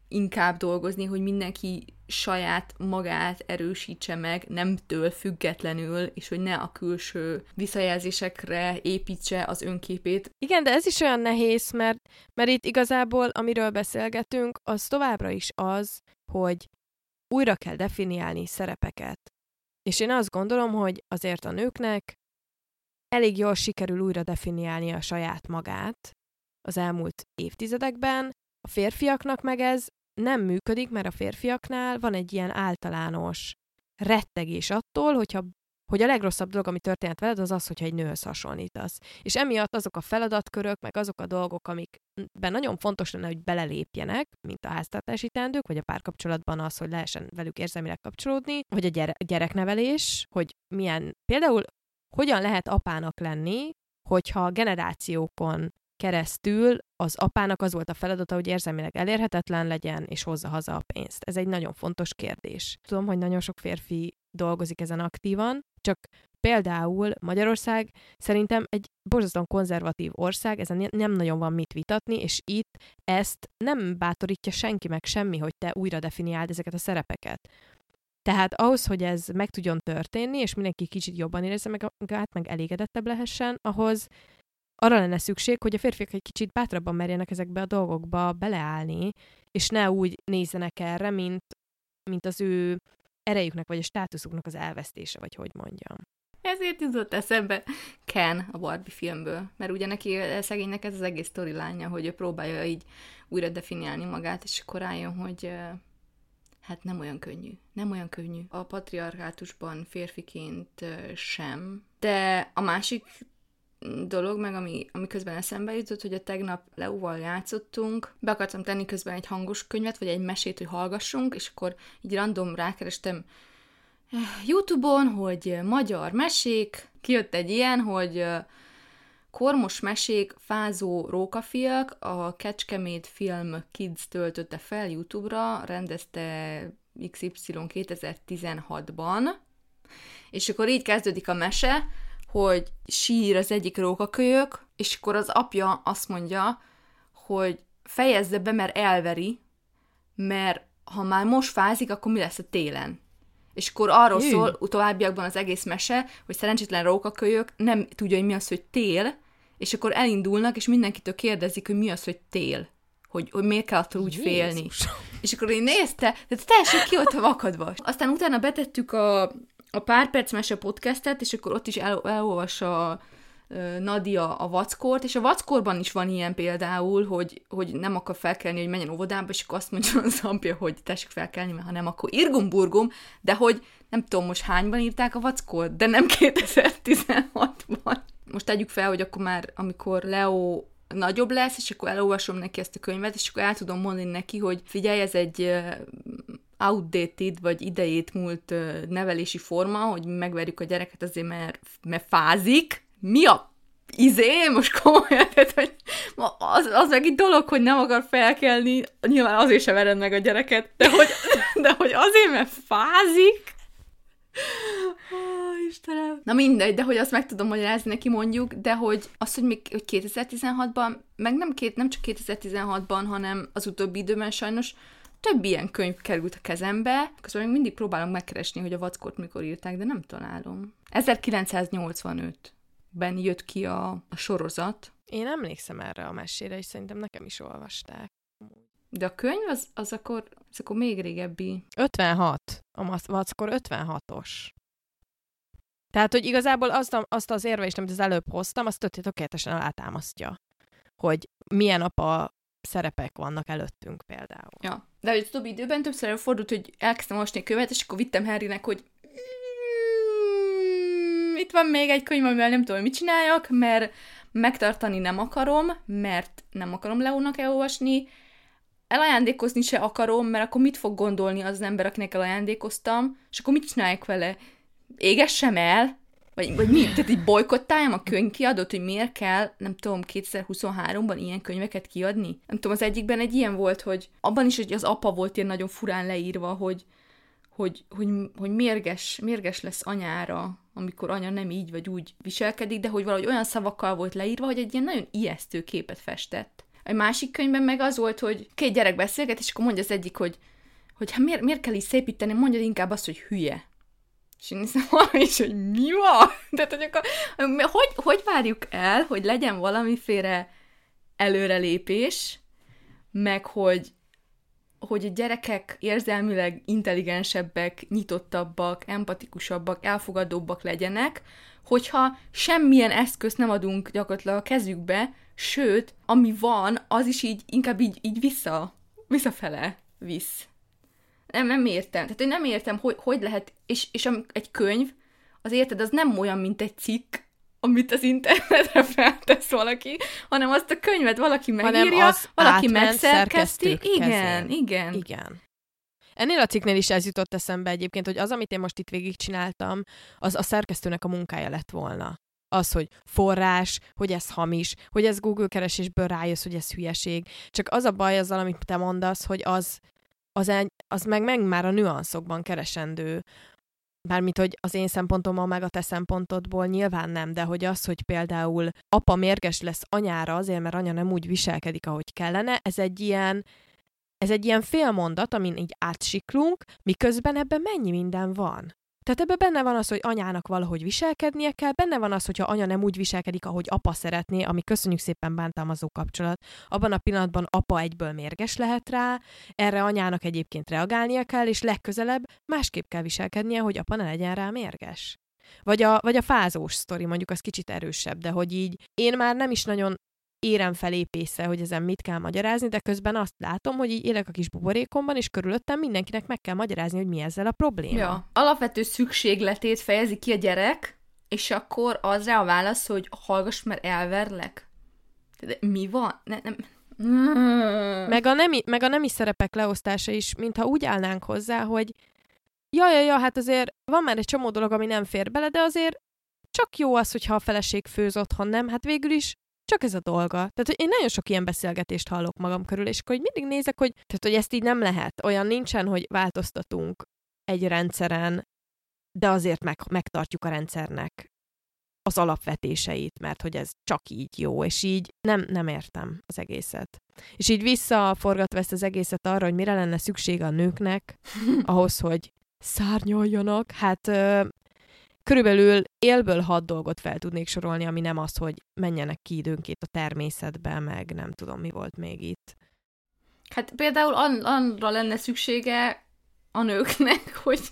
inkább dolgozni, hogy mindenki saját magát erősítse meg, nemtől függetlenül, és hogy ne a külső visszajelzésekre építse az önképét. Igen, de ez is olyan nehéz, mert, mert itt igazából, amiről beszélgetünk, az továbbra is az, hogy újra kell definiálni szerepeket. És én azt gondolom, hogy azért a nőknek elég jól sikerül újra definiálni a saját magát az elmúlt évtizedekben, a férfiaknak meg ez nem működik, mert a férfiaknál van egy ilyen általános rettegés attól, hogyha, hogy a legrosszabb dolog, ami történt veled, az az, hogyha egy nőhöz hasonlítasz. És emiatt azok a feladatkörök, meg azok a dolgok, amikben nagyon fontos lenne, hogy belelépjenek, mint a háztartási teendők, vagy a párkapcsolatban az, hogy lehessen velük érzelmileg kapcsolódni, vagy a gyere- gyereknevelés, hogy milyen, például hogyan lehet apának lenni, hogyha generációkon keresztül az apának az volt a feladata, hogy érzelmileg elérhetetlen legyen, és hozza haza a pénzt. Ez egy nagyon fontos kérdés. Tudom, hogy nagyon sok férfi dolgozik ezen aktívan, csak például Magyarország szerintem egy borzasztóan konzervatív ország, ezen nem nagyon van mit vitatni, és itt ezt nem bátorítja senki meg semmi, hogy te újra definiáld ezeket a szerepeket. Tehát ahhoz, hogy ez meg tudjon történni, és mindenki kicsit jobban érezze meg magát, meg elégedettebb lehessen, ahhoz arra lenne szükség, hogy a férfiak egy kicsit bátrabban merjenek ezekbe a dolgokba beleállni, és ne úgy nézzenek erre, mint, mint az ő erejüknek, vagy a státuszuknak az elvesztése, vagy hogy mondjam. Ezért jutott eszembe Ken a Barbie filmből, mert ugye neki szegénynek ez az egész storyline-ja, hogy ő próbálja így újra definiálni magát, és akkor rájön, hogy hát nem olyan könnyű. Nem olyan könnyű. A patriarkátusban férfiként sem. De a másik dolog, meg ami, ami közben eszembe jutott, hogy a tegnap Leóval játszottunk, be akartam tenni közben egy hangos könyvet, vagy egy mesét, hogy hallgassunk, és akkor így random rákerestem YouTube-on, hogy magyar mesék, kijött egy ilyen, hogy Kormos mesék, fázó rókafiak, a Kecskemét Film Kids töltötte fel YouTube-ra, rendezte iksz ipszilon kétezer-tizenhatban, és akkor így kezdődik a mese, hogy sír az egyik rókakölyök, és akkor az apja azt mondja, hogy fejezze be, mert elveri, mert ha már most fázik, akkor mi lesz a télen? És akkor arról Jű. szól továbbiakban az egész mese, hogy szerencsétlen rókakölyök nem tudja, hogy mi az, hogy tél, és akkor elindulnak, és mindenkitől kérdezik, hogy mi az, hogy tél. Hogy, hogy miért kell attól úgy Jézus. félni. És akkor én nézte, de teljesen ki volt vakadva. Aztán utána betettük a, a Pár perc mese podcastet, és akkor ott is el, elolvassa uh, Nadia a vackort, és a vackorban is van ilyen például, hogy, hogy nem akar felkelni, hogy menjen óvodába, és akkor azt mondja az apja, hogy tessék felkelni, mert ha nem, akkor irgum-burgum, de hogy nem tudom most hányban írták a vackort, de nem kétezer-tizenhatban. Most tegyük fel, hogy akkor már, amikor Leo nagyobb lesz, és akkor elolvasom neki ezt a könyvet, és akkor el tudom mondani neki, hogy figyelj, ez egy uh, outdated, vagy idejét múlt uh, nevelési forma, hogy megverjük a gyereket azért, mert, mert fázik. Mi a izé? Most komolyan, tehát, hogy az, az meg egy dolog, hogy nem akar felkelni, nyilván azért sem vered meg a gyereket, de hogy, de hogy azért, mert fázik. Oh, Istenem. Na mindegy, de hogy azt meg tudom magyarázni neki mondjuk, de hogy az, hogy még hogy kétezer-tizenhatban, meg nem, két, nem csak kétezer-tizenhatban, hanem az utóbbi időben sajnos több ilyen könyv került a kezembe, közben még mindig próbálom megkeresni, hogy a vackort mikor írták, de nem találom. ezerkilencszáznyolcvanötben jött ki a, a sorozat. Én emlékszem erre a mesére, és szerintem nekem is olvasták. De a könyv az, az, akkor, az akkor még régebbi. ötvenhat. A vackor ötvenhatos. Tehát, hogy igazából azt, a, azt az érvelést, amit az előbb hoztam, azt tökéletesen alátámasztja, hogy milyen apa szerepek vannak előttünk például. Ja, de hogy több időben többször előfordult, hogy elkezdtem olvasni a könyvet, és akkor vittem Harrynek, hogy mm, itt van még egy könyv, amivel nem tudom, hogy mit csináljak, mert megtartani nem akarom, mert nem akarom Leónak elolvasni, elajándékozni se akarom, mert akkor mit fog gondolni az ember, akinek elajándékoztam, és akkor mit csinálják vele? Égessem el? Vagy, vagy mi? Tehát így bolykottáljam a könyvkiadót, hogy miért kell, nem tudom, kétezer-huszonháromban ilyen könyveket kiadni? Nem tudom, az egyikben egy ilyen volt, hogy abban is, hogy az apa volt ilyen nagyon furán leírva, hogy, hogy, hogy, hogy mérges, mérges lesz anyára, amikor anya nem így vagy úgy viselkedik, de hogy valahogy olyan szavakkal volt leírva, hogy egy ilyen nagyon ijesztő képet festett. Egy másik könyvben meg az volt, hogy két gyerek beszélget, és akkor mondja az egyik, hogy, hogy hát miért, miért kell így szépíteni, mondja inkább azt, hogy hülye. És én nézem arra is, hogy mi van? Tehát, hogy, akkor, hogy, hogy várjuk el, hogy legyen valamiféle előrelépés, meg hogy, hogy a gyerekek érzelmileg intelligensebbek, nyitottabbak, empatikusabbak, elfogadóbbak legyenek, hogyha semmilyen eszközt nem adunk gyakorlatilag a kezükbe, sőt, ami van, az is így inkább így, így vissza, visszafele visz. Nem, nem értem. Tehát én nem értem, hogy, hogy lehet, és, és egy könyv, az érted, az nem olyan, mint egy cikk, amit az internetre feltesz valaki, hanem azt a könyvet valaki megírja, valaki megszerkeszti. Igen, igen. Igen. Ennél a cikknél is ez jutott eszembe egyébként, hogy az, amit én most itt végigcsináltam, az a szerkesztőnek a munkája lett volna. Az, hogy forrás, hogy ez hamis, hogy ez Google keresésből rájössz, hogy ez hülyeség. Csak az a baj azzal, amit te mondasz, hogy az, az, egy, az meg, meg már a nüanszokban keresendő. Bármint, hogy az én szempontommal, meg a te szempontodból nyilván nem, de hogy az, hogy például apa mérges lesz anyára azért, mert anya nem úgy viselkedik, ahogy kellene, ez egy ilyen, ez egy ilyen félmondat, amin így átsiklunk, miközben ebben mennyi minden van. Tehát ebben benne van az, hogy anyának valahogy viselkednie kell, benne van az, hogyha anya nem úgy viselkedik, ahogy apa szeretné, ami köszönjük szépen bántalmazó kapcsolat. Abban a pillanatban apa egyből mérges lehet rá, erre anyának egyébként reagálnia kell, és legközelebb másképp kell viselkednie, hogy apa ne legyen rá mérges. Vagy a, vagy a fázós sztori, mondjuk az kicsit erősebb, de hogy így én már nem is nagyon érem felépésze, hogy ezen mit kell magyarázni, de közben azt látom, hogy így élek a kis buborékomban, és körülöttem mindenkinek meg kell magyarázni, hogy mi ezzel a probléma. Ja. Alapvető szükségletét fejezi ki a gyerek, és akkor az rá a válasz, hogy hallgass, mert elverlek. De mi van? Ne, nem... Meg a, nemi, meg a nemi szerepek leosztása is, mintha úgy állnánk hozzá, hogy ja, ja, ja, hát azért van már egy csomó dolog, ami nem fér bele, de azért csak jó az, hogyha a feleség főz otthon, nem? Hát végül is csak ez a dolga. Tehát, hogy én nagyon sok ilyen beszélgetést hallok magam körül, és akkor mindig nézek, hogy, tehát, hogy ezt így nem lehet. Olyan nincsen, hogy változtatunk egy rendszeren, de azért meg, megtartjuk a rendszernek az alapvetéseit, mert hogy ez csak így jó, és így nem, nem értem az egészet. És így visszaforgatva ezt az egészet arra, hogy mire lenne szükség a nőknek ahhoz, hogy szárnyaljanak, hát ö, körülbelül élből hat dolgot fel tudnék sorolni, ami nem az, hogy menjenek ki időnként a természetbe, meg nem tudom, mi volt még itt. Hát például an- arra lenne szüksége a nőknek, hogy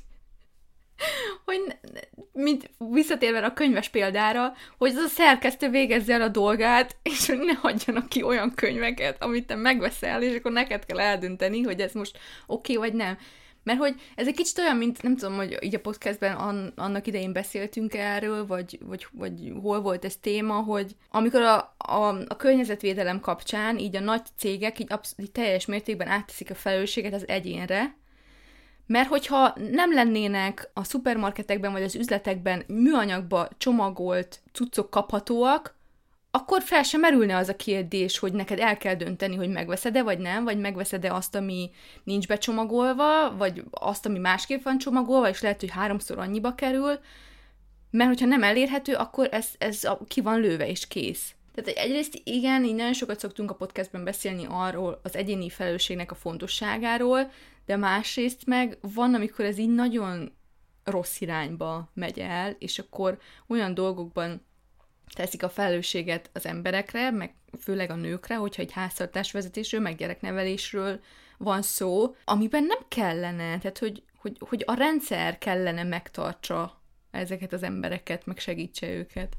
hogy mint visszatérve a könyves példára, hogy az a szerkesztő végezze el a dolgát, és hogy ne hagyjanak ki olyan könyveket, amit te megveszel, és akkor neked kell eldönteni, hogy ez most oké okay, vagy nem. Mert hogy ez egy kicsit olyan, mint nem tudom, hogy így a podcastben an- annak idején beszéltünk erről, vagy, vagy, vagy hol volt ez téma, hogy amikor a, a, a környezetvédelem kapcsán így a nagy cégek így, absz- így teljes mértékben átteszik a felelősséget az egyénre, mert hogyha nem lennének a szupermarketekben vagy az üzletekben műanyagba csomagolt cuccok kaphatóak, akkor fel sem merülne az a kérdés, hogy neked el kell dönteni, hogy megveszed-e vagy nem, vagy megveszed-e azt, ami nincs becsomagolva, vagy azt, ami másképp van csomagolva, és lehet, hogy háromszor annyiba kerül, mert hogyha nem elérhető, akkor ez, ez ki van lőve, és kész. Tehát egyrészt igen, így nagyon sokat szoktunk a podcastben beszélni arról, az egyéni felelősségnek a fontosságáról, de másrészt meg van, amikor ez így nagyon rossz irányba megy el, és akkor olyan dolgokban teszik a felelősséget az emberekre, meg főleg a nőkre, hogyha egy háztartásvezetésről, meg gyereknevelésről van szó, amiben nem kellene, tehát hogy, hogy, hogy a rendszer kellene megtartsa ezeket az embereket, meg segítse őket.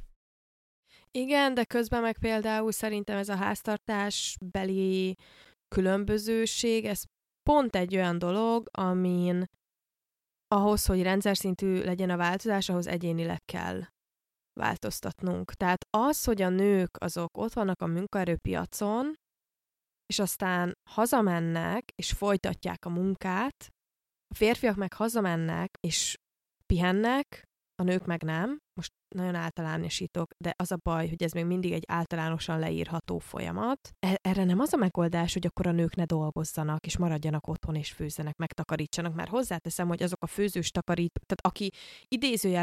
Igen, de közben meg például szerintem ez a háztartásbeli különbözőség, ez pont egy olyan dolog, amin ahhoz, hogy rendszer szintű legyen a változás, ahhoz egyénileg kell változtatnunk. Tehát az, hogy a nők azok ott vannak a munkaerőpiacon, és aztán hazamennek, és folytatják a munkát, a férfiak meg hazamennek, és pihennek, a nők meg nem. Most nagyon általánosítok, de az a baj, hogy ez még mindig egy általánosan leírható folyamat. Erre nem az a megoldás, hogy akkor a nők ne dolgozzanak, és maradjanak otthon, és főzzenek, megtakarítsanak, mert hozzáteszem, hogy azok a főzős takarít, tehát aki idézőjelben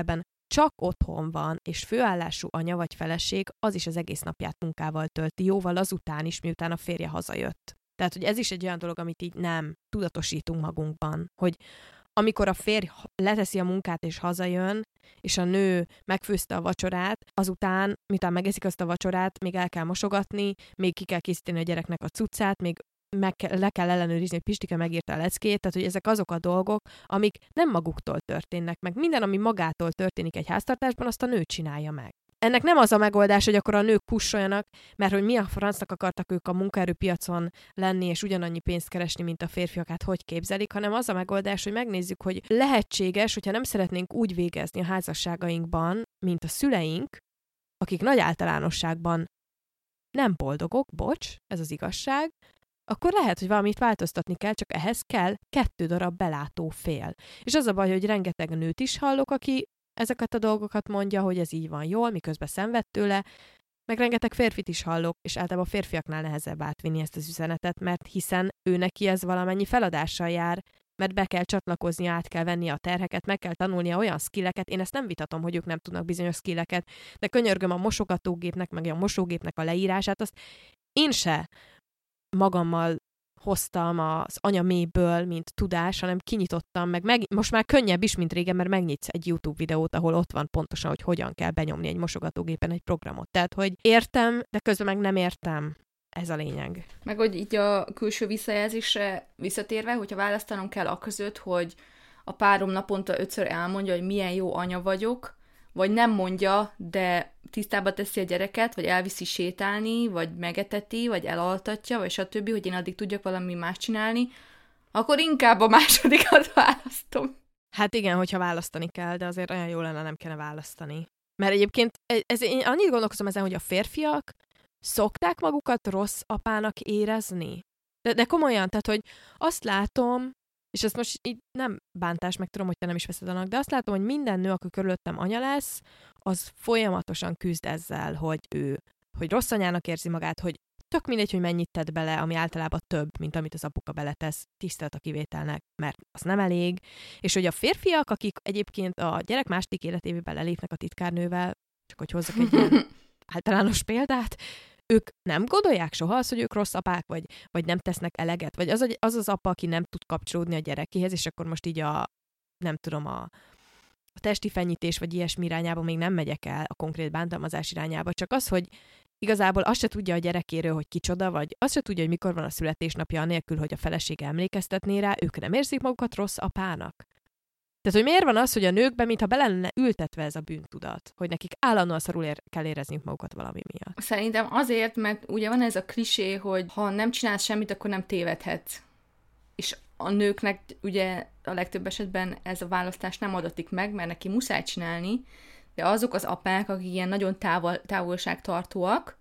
csak otthon van, és főállású anya vagy feleség, az is az egész napját munkával tölti, jóval azután is, miután a férje hazajött. Tehát, hogy ez is egy olyan dolog, amit így nem tudatosítunk magunkban, hogy amikor a férj leteszi a munkát és hazajön, és a nő megfőzte a vacsorát, azután, miután megeszik azt a vacsorát, még el kell mosogatni, még ki kell készíteni a gyereknek a cuccát, még meg ke- le kell ellenőrizni, hogy Pistike megírta a leckét, tehát hogy ezek azok a dolgok, amik nem maguktól történnek meg. Minden, ami magától történik egy háztartásban, azt a nő csinálja meg. Ennek nem az a megoldás, hogy akkor a nők kussoljanak, mert hogy mi a francnak akartak ők a munkaerőpiacon lenni, és ugyanannyi pénzt keresni, mint a férfiak, hát hogy képzelik, hanem az a megoldás, hogy megnézzük, hogy lehetséges, hogyha nem szeretnénk úgy végezni a házasságainkban, mint a szüleink, akik nagy általánosságban nem boldogok, bocs, ez az igazság, akkor lehet, hogy valamit változtatni kell, csak ehhez kell kettő darab belátó fél. És az a baj, hogy rengeteg nőt is hallok, aki ezeket a dolgokat mondja, hogy ez így van jól, miközben szenved tőle, meg rengeteg férfit is hallok, és általában a férfiaknál nehezebb átvinni ezt az üzenetet, mert hiszen ő neki ez valamennyi feladással jár, mert be kell csatlakoznia, át kell venni a terheket, meg kell tanulnia olyan skilleket, én ezt nem vitatom, hogy ők nem tudnak bizonyos skilleket, de könyörgöm a mosogatógépnek, meg a mosógépnek a leírását, azt én se magammal hoztam az anyaméből, mint tudás, hanem kinyitottam, meg, meg most már könnyebb is, mint régen, mert megnyitsz egy YouTube videót, ahol ott van pontosan, hogy hogyan kell benyomni egy mosogatógépen egy programot. Tehát, hogy értem, de közben meg nem értem. Ez a lényeg. Meg, hogy így a külső visszajelzésre visszatérve, hogyha választanom kell a között, hogy a párom naponta ötször elmondja, hogy milyen jó anya vagyok, vagy nem mondja, de tisztába teszi a gyereket, vagy elviszi sétálni, vagy megeteti, vagy elaltatja, vagy stb., hogy én addig tudjak valami más csinálni, akkor inkább a másodikat választom. Hát igen, hogyha választani kell, de azért olyan jó lenne, nem kellene választani. Mert egyébként ez, én annyit gondolkozom ezen, hogy a férfiak szokták magukat rossz apának érezni. De, de komolyan, tehát, hogy azt látom, és ezt most így nem bántás, meg tudom, hogy te nem is veszed annak, de azt látom, hogy minden nő, aki körülöttem anya lesz, az folyamatosan küzd ezzel, hogy ő, hogy rossz anyának érzi magát, hogy tök mindegy, hogy mennyit tett bele, ami általában több, mint amit az apuka beletesz, tisztelt a kivételnek, mert az nem elég. És hogy a férfiak, akik egyébként a gyerek második életébe lelépnek a titkárnővel, csak hogy hozzak egy ilyen általános példát, ők nem gondolják soha azt, hogy ők rossz apák, vagy, vagy nem tesznek eleget, vagy az, az az apa, aki nem tud kapcsolódni a gyerekéhez, és akkor most így a, nem tudom, a, a testi fenyítés, vagy ilyesmi irányába még nem megyek el, a konkrét bántalmazás irányába, csak az, hogy igazából azt se tudja a gyerekéről, hogy kicsoda, vagy azt se tudja, hogy mikor van a születésnapja, anélkül, hogy a felesége emlékeztetné rá, ők nem érzik magukat rossz apának. Tehát, hogy miért van az, hogy a nőkben, mintha bele lenne ültetve ez a bűntudat, hogy nekik állandóan szarul ér- kell érezniük magukat valami miatt. Szerintem azért, mert ugye van ez a klisé, hogy ha nem csinálsz semmit, akkor nem tévedhetsz. És a nőknek ugye a legtöbb esetben ez a választás nem adatik meg, mert neki muszáj csinálni, de azok az apák, akik ilyen nagyon távol, távolságtartóak,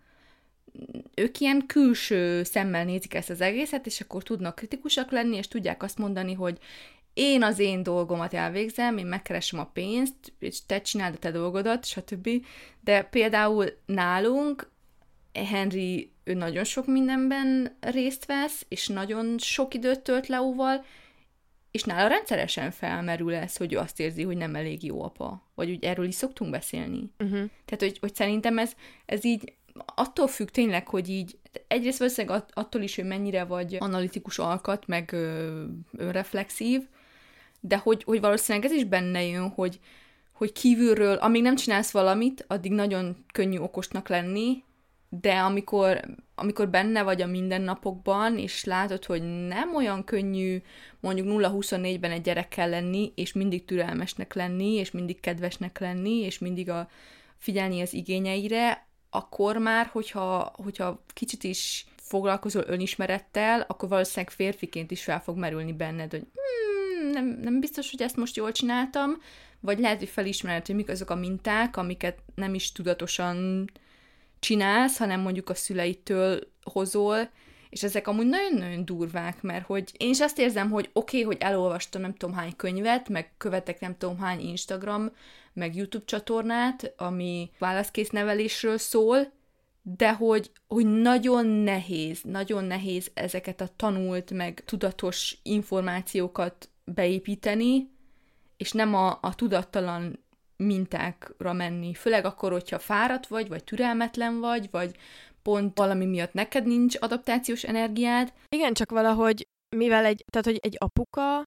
ők ilyen külső szemmel nézik ezt az egészet, és akkor tudnak kritikusak lenni, és tudják azt mondani, hogy én az én dolgomat elvégzem, én megkeresem a pénzt, és te csináld a te dolgodat, stb. De például nálunk Henry, ő nagyon sok mindenben részt vesz, és nagyon sok időt tölt Leóval, és nála rendszeresen felmerül ez, hogy ő azt érzi, hogy nem elég jó apa. Vagy úgy erről is szoktunk beszélni. Uh-huh. Tehát, hogy, hogy szerintem ez, ez így attól függ tényleg, hogy így egyrészt valószínűleg attól is, hogy mennyire vagy analitikus alkat, meg ö, önreflexív, de hogy, hogy valószínűleg ez is benne jön, hogy, hogy kívülről, amíg nem csinálsz valamit, addig nagyon könnyű okosnak lenni, de amikor, amikor benne vagy a mindennapokban, és látod, hogy nem olyan könnyű mondjuk nulla huszonnégyben egy gyerekkel lenni, és mindig türelmesnek lenni, és mindig kedvesnek lenni, és mindig a, figyelni az igényeire, akkor már, hogyha, hogyha kicsit is foglalkozol önismerettel, akkor valószínűleg férfiként is fel fog merülni benned, hogy hmm, nem, nem biztos, hogy ezt most jól csináltam, vagy lehet, hogy felismered, hogy mik azok a minták, amiket nem is tudatosan csinálsz, hanem mondjuk a szüleitől hozol, és ezek amúgy nagyon-nagyon durvák, mert hogy én is azt érzem, hogy oké, okay, hogy elolvastam nem tudom hány könyvet, meg követek nem tudom hány Instagram, meg YouTube csatornát, ami válaszkész nevelésről szól, de hogy, hogy nagyon nehéz, nagyon nehéz ezeket a tanult, meg tudatos információkat beépíteni, és nem a, a tudattalan mintákra menni. Főleg akkor, hogyha fáradt vagy, vagy türelmetlen vagy, vagy pont valami miatt neked nincs adaptációs energiád. Igen, csak valahogy, mivel egy, tehát, hogy egy apuka,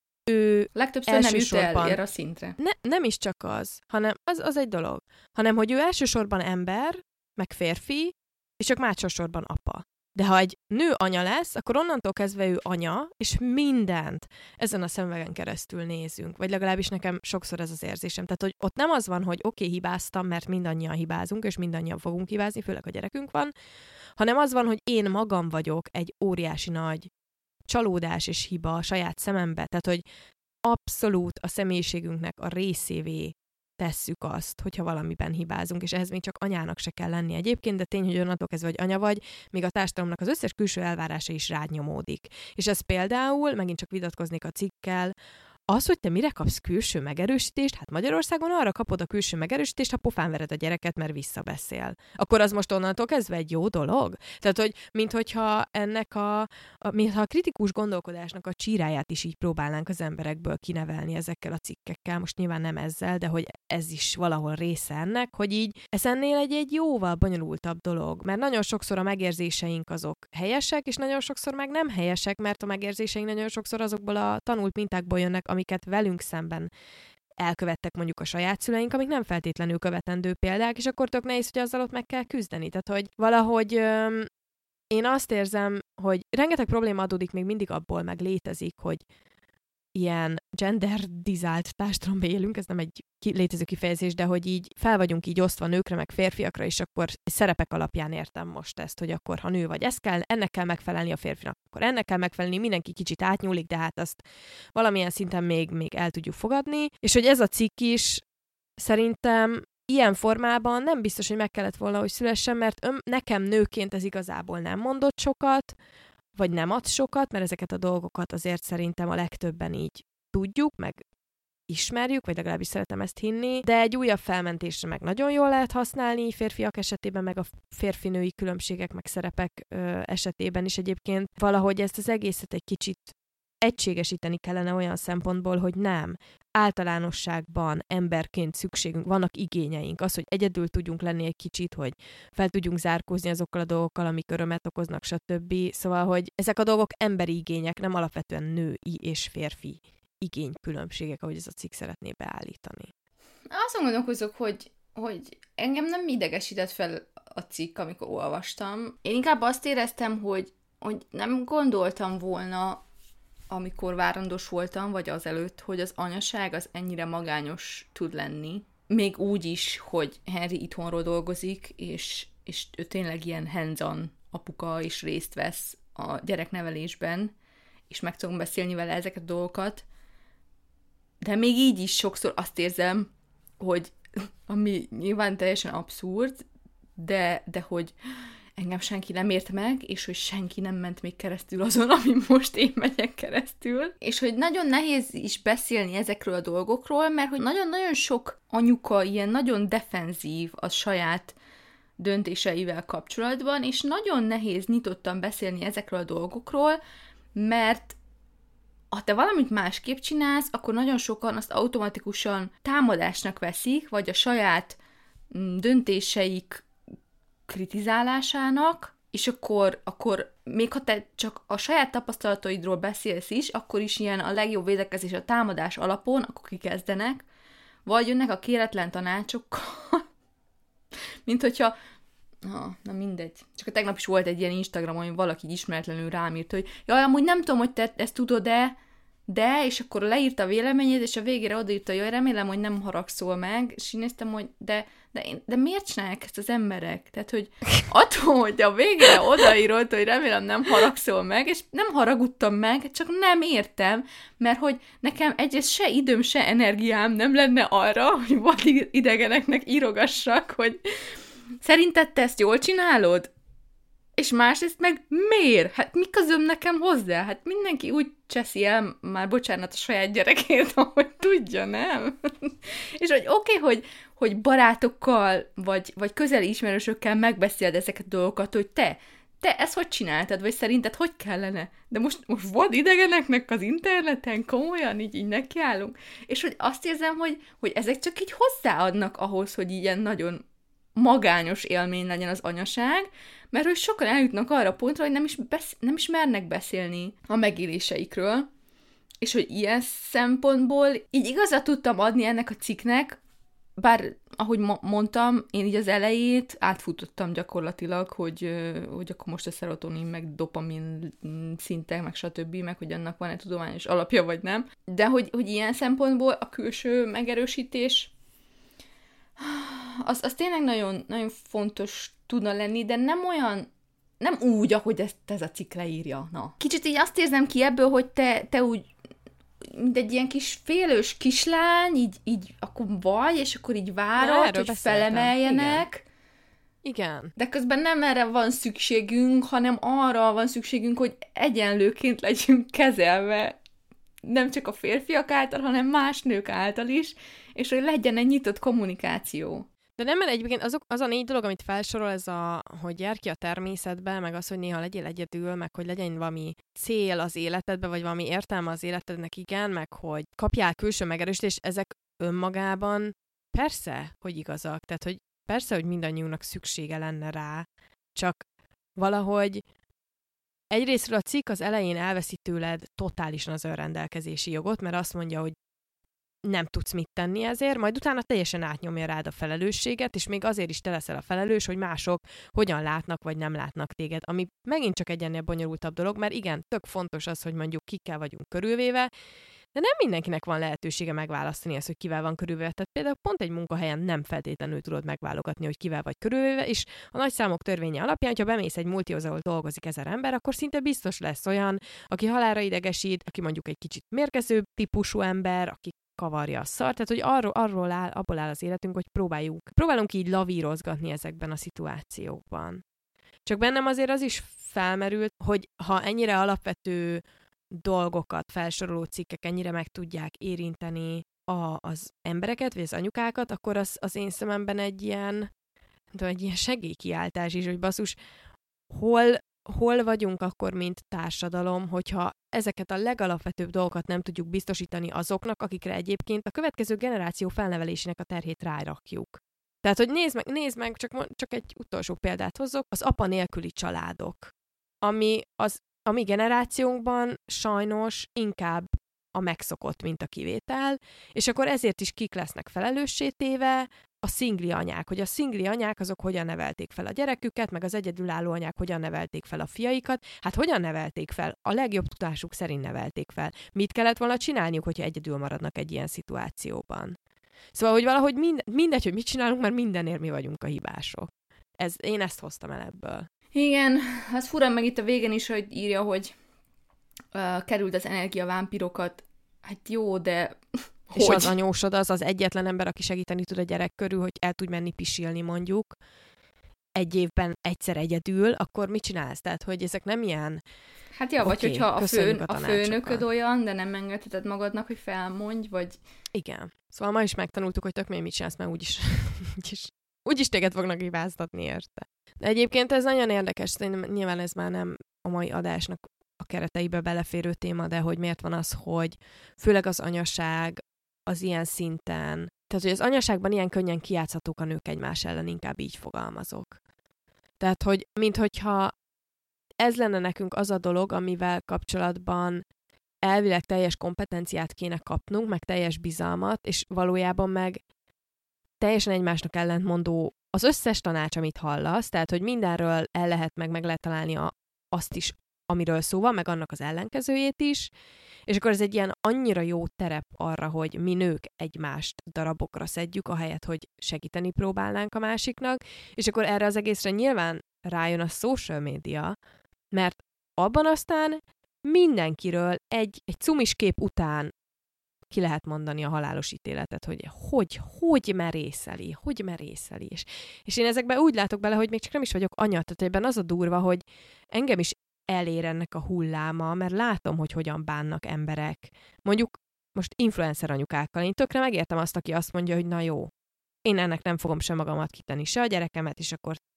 ő legtöbbször nem jut el erre a szintre. Ne, nem is csak az, hanem az, az egy dolog, hanem hogy ő elsősorban ember, meg férfi, és csak másodszorban apa. De ha egy nő anya lesz, akkor onnantól kezdve ő anya, és mindent ezen a szemüvegen keresztül nézünk. Vagy legalábbis nekem sokszor ez az érzésem. Tehát, hogy ott nem az van, hogy oké, okay, hibáztam, mert mindannyian hibázunk, és mindannyian fogunk hibázni, főleg a gyerekünk van, hanem az van, hogy én magam vagyok egy óriási nagy csalódás és hiba a saját szemembe. Tehát, hogy abszolút a személyiségünknek a részévé tesszük azt, hogyha valamiben hibázunk, és ehhez még csak anyának se kell lenni egyébként, de tény, hogy onnantól kezdve, hogy anya vagy, még a társadalomnak az összes külső elvárása is rád nyomódik. És ez például, megint csak vitatkoznék a cikkel, az, hogy te mire kapsz külső megerősítést, hát Magyarországon arra kapod a külső megerősítést, ha pofán vered a gyereket, mert visszabeszél. Akkor az most onnantól kezdve egy jó dolog? Tehát, hogy minthogyha ennek a, a, mintha a kritikus gondolkodásnak a csíráját is így próbálnánk az emberekből kinevelni ezekkel a cikkekkel, most nyilván nem ezzel, de hogy ez is valahol része ennek, hogy így ez ennél egy, egy jóval bonyolultabb dolog, mert nagyon sokszor a megérzéseink azok helyesek, és nagyon sokszor meg nem helyesek, mert a megérzéseink nagyon sokszor azokból a tanult mintákból jönnek, amiket velünk szemben elkövettek mondjuk a saját szüleink, amik nem feltétlenül követendő példák, és akkor tök nehéz, hogy azzal ott meg kell küzdeni. Tehát, hogy valahogy öm, én azt érzem, hogy rengeteg probléma adódik még mindig abból, meg létezik, hogy ilyen genderdizált társadalomban élünk, ez nem egy ki- létező kifejezés, de hogy így fel vagyunk így osztva nőkre, meg férfiakra, és akkor szerepek alapján értem most ezt, hogy akkor ha nő vagy, ez kell, ennek kell megfelelni a férfinak, akkor ennek kell megfelelni, mindenki kicsit átnyúlik, de hát azt valamilyen szinten még, még el tudjuk fogadni, és hogy ez a cikk is szerintem ilyen formában nem biztos, hogy meg kellett volna, hogy szülessen, mert ön, nekem nőként ez igazából nem mondott sokat, vagy nem ad sokat, mert ezeket a dolgokat azért szerintem a legtöbben így tudjuk, meg ismerjük, vagy legalábbis szeretem ezt hinni, de egy újabb felmentésre meg nagyon jól lehet használni férfiak esetében, meg a férfi-női különbségek, meg szerepek ö, esetében is egyébként. Valahogy ezt az egészet egy kicsit egységesíteni kellene olyan szempontból, hogy nem. Általánosságban emberként szükségünk, vannak igényeink, az, hogy egyedül tudjunk lenni egy kicsit, hogy fel tudjunk zárkózni azokkal a dolgokkal, amik örömet okoznak, stb. Szóval, hogy ezek a dolgok emberi igények, nem alapvetően női és férfi igénykülönbségek, ahogy ez a cikk szeretné beállítani. Azon gondolkozok, hogy, hogy engem nem idegesített fel a cikk, amikor olvastam. Én inkább azt éreztem, hogy, hogy nem gondoltam volna, amikor várandós voltam, vagy azelőtt, hogy az anyaság az ennyire magányos tud lenni. Még úgy is, hogy Henry itthonról dolgozik, és, és ő tényleg ilyen hands-on apuka is részt vesz a gyereknevelésben, és meg tudom beszélni vele ezeket a dolgokat. De még így is sokszor azt érzem, hogy ami nyilván teljesen abszurd, de, de hogy engem senki nem ért meg, és hogy senki nem ment még keresztül azon, ami most én megyek keresztül. És hogy nagyon nehéz is beszélni ezekről a dolgokról, mert hogy nagyon-nagyon sok anyuka ilyen nagyon defenzív a saját döntéseivel kapcsolatban, és nagyon nehéz nyitottan beszélni ezekről a dolgokról, mert ha te valamit másképp csinálsz, akkor nagyon sokan azt automatikusan támadásnak veszik, vagy a saját döntéseik kritizálásának, és akkor, akkor még ha te csak a saját tapasztalataidról beszélsz is, akkor is ilyen a legjobb védekezés a támadás alapon, akkor kikezdenek, vagy jönnek a kéretlen tanácsokkal, mint hogyha ha, na mindegy. Csak a tegnap is volt egy ilyen Instagramon, hogy valaki ismeretlenül rám írt, hogy jaj, amúgy nem tudom, hogy te ezt tudod-e, de, és akkor leírta a véleményét, és a végére odaírta, hogy jaj, remélem, hogy nem haragszol meg, és én néztem, hogy de, de, én, de miért csinálják ezt az emberek? Tehát, hogy attól, hogy a végére odaírott, hogy remélem nem haragszol meg, és nem haragudtam meg, csak nem értem, mert hogy nekem egyrészt se időm, se energiám nem lenne arra, hogy vad idegeneknek írogassak, hogy szerinted te ezt jól csinálod? És másrészt meg miért? Hát mi közöm nekem hozzá? Hát mindenki úgy cseszi el, már bocsánat, a saját gyerekét, ahogy tudja, nem? És hogy oké, okay, hogy, hogy barátokkal, vagy, vagy közeli ismerősökkel megbeszéled ezeket a dolgokat, hogy te, te ezt hogy csináltad, vagy szerinted hogy kellene? De most, most volt idegeneknek az interneten, komolyan így, így nekiállunk. És hogy azt érzem, hogy, hogy ezek csak így hozzáadnak ahhoz, hogy ilyen nagyon magányos élmény legyen az anyaság, mert hogy sokan eljutnak arra a pontra, hogy nem is, besz- nem is mernek beszélni a megéléseikről, és hogy ilyen szempontból így igazat tudtam adni ennek a cikknek, bár, ahogy mo- mondtam, én így az elejét átfutottam gyakorlatilag, hogy, hogy akkor most a szerotonin, meg dopamin szintek, meg stb., meg hogy annak van-e tudományos alapja, vagy nem. De hogy, hogy ilyen szempontból a külső megerősítés az, az tényleg nagyon, nagyon fontos tudna lenni, de nem olyan, nem úgy, ahogy ezt ez a cikk leírja. Na. Kicsit így azt érzem ki ebből, hogy te, te úgy mint egy ilyen kis félős kislány, így, így akkor vagy, és akkor így várod, hogy beszéltem. Felemeljenek. Igen. Igen. De közben nem erre van szükségünk, hanem arra van szükségünk, hogy egyenlőként legyünk kezelve, nem csak a férfiak által, hanem más nők által is, és hogy legyen egy nyitott kommunikáció. De nem, mert egyébként azok, az a négy dolog, amit felsorol, ez a, hogy jár ki a természetbe, meg az, hogy néha legyél egyedül, meg hogy legyen valami cél az életedbe, vagy valami értelme az életednek, igen, meg hogy kapjál külső megerősítést, ezek önmagában persze, hogy igazak. Tehát, hogy persze, hogy mindannyiunknak szüksége lenne rá, csak valahogy egyrésztről a cikk az elején elveszi tőled totálisan az önrendelkezési jogot, mert azt mondja, hogy nem tudsz mit tenni ezért, majd utána teljesen átnyomja rád a felelősséget, és még azért is te leszel a felelős, hogy mások hogyan látnak, vagy nem látnak téged, ami megint csak egy ennél bonyolultabb dolog, mert igen, tök fontos az, hogy mondjuk kikkel vagyunk körülvéve, de nem mindenkinek van lehetősége megválasztani ezt, hogy kivel van körülvéve. Tehát például pont egy munkahelyen nem feltétlenül tudod megválogatni, hogy kivel vagy körülvéve, és a nagy számok törvénye alapján, ha bemész egy multihoz, ahol dolgozik ezer ember, akkor szinte biztos lesz olyan, aki halálra idegesít, aki mondjuk egy kicsit mérgező típusú ember, aki kavarja a szart, tehát hogy arról, arról áll, abból áll az életünk, hogy próbáljuk, próbálunk így lavírozgatni ezekben a szituációkban. Csak bennem azért az is felmerült, hogy ha ennyire alapvető dolgokat, felsoroló cikkek ennyire meg tudják érinteni a, az embereket, vagy az anyukákat, akkor az, az én szememben egy ilyen, tudom, egy ilyen segélykiáltás is, hogy basszus, hol, hol vagyunk akkor, mint társadalom, hogyha ezeket a legalapvetőbb dolgokat nem tudjuk biztosítani azoknak, akikre egyébként a következő generáció felnevelésének a terhét rárakjuk. Tehát, hogy nézd meg, nézd meg csak, csak egy utolsó példát hozzok, az apa nélküli családok, ami az a mi generációnkban sajnos inkább a megszokott, mint a kivétel, és akkor ezért is kik lesznek felelőssé téve, a szingli anyák, hogy a szingli anyák azok hogyan nevelték fel a gyereküket, meg az egyedülálló anyák hogyan nevelték fel a fiaikat. Hát hogyan nevelték fel? A legjobb tudásuk szerint nevelték fel. Mit kellett volna csinálniuk, hogyha egyedül maradnak egy ilyen szituációban? Szóval, hogy valahogy mind, mindegy, hogy mit csinálunk, mert mindenért mi vagyunk a hibások. Ez, én ezt hoztam el ebből. Igen, az fura meg itt a végén is, hogy írja, hogy uh, került az energiavámpirokat. Hát jó, de... És hogy? Az anyósod az az egyetlen ember, aki segíteni tud a gyerek körül, hogy el tudj menni pisilni mondjuk egy évben egyszer egyedül, akkor mit csinálsz? Tehát, hogy ezek nem ilyen... Hát ja, vagy okay, hogyha a, főn, a, a főnököd olyan, de nem engedheted magadnak, hogy felmondj, vagy... Igen. Szóval ma is megtanultuk, hogy tök mély mit csinálsz, mert úgyis, úgyis, úgyis téged fognak hibáztatni érte. De egyébként ez nagyon érdekes, szerintem nyilván ez már nem a mai adásnak a kereteibe beleférő téma, de hogy miért van az, hogy főleg az anyaság az ilyen szinten, tehát hogy az anyaságban ilyen könnyen kijátszhatók a nők egymás ellen, inkább így fogalmazok. Tehát, hogy minthogyha ez lenne nekünk az a dolog, amivel kapcsolatban elvileg teljes kompetenciát kéne kapnunk, meg teljes bizalmat, és valójában meg teljesen egymásnak ellentmondó az összes tanács, amit hallasz, tehát, hogy mindenről el lehet meg, meg lehet találni a, azt is, amiről szó van, meg annak az ellenkezőjét is, és akkor ez egy ilyen annyira jó terep arra, hogy mi nők egymást darabokra szedjük, ahelyett, hogy segíteni próbálnánk a másiknak, és akkor erre az egészre nyilván rájön a social media, mert abban aztán mindenkiről egy, egy cumis kép után ki lehet mondani a halálos ítéletet, hogy hogy, hogy merészeli, hogy merészeli. És, és én ezekben úgy látok bele, hogy még csak nem is vagyok anya, tehát ebben az a durva, hogy engem is elér ennek a hulláma, mert látom, hogy hogyan bánnak emberek. Mondjuk most influencer anyukákkal. Én tökre megértem azt, aki azt mondja, hogy na jó, én ennek nem fogom sem magamat kitenni, se a gyerekemet, és akkor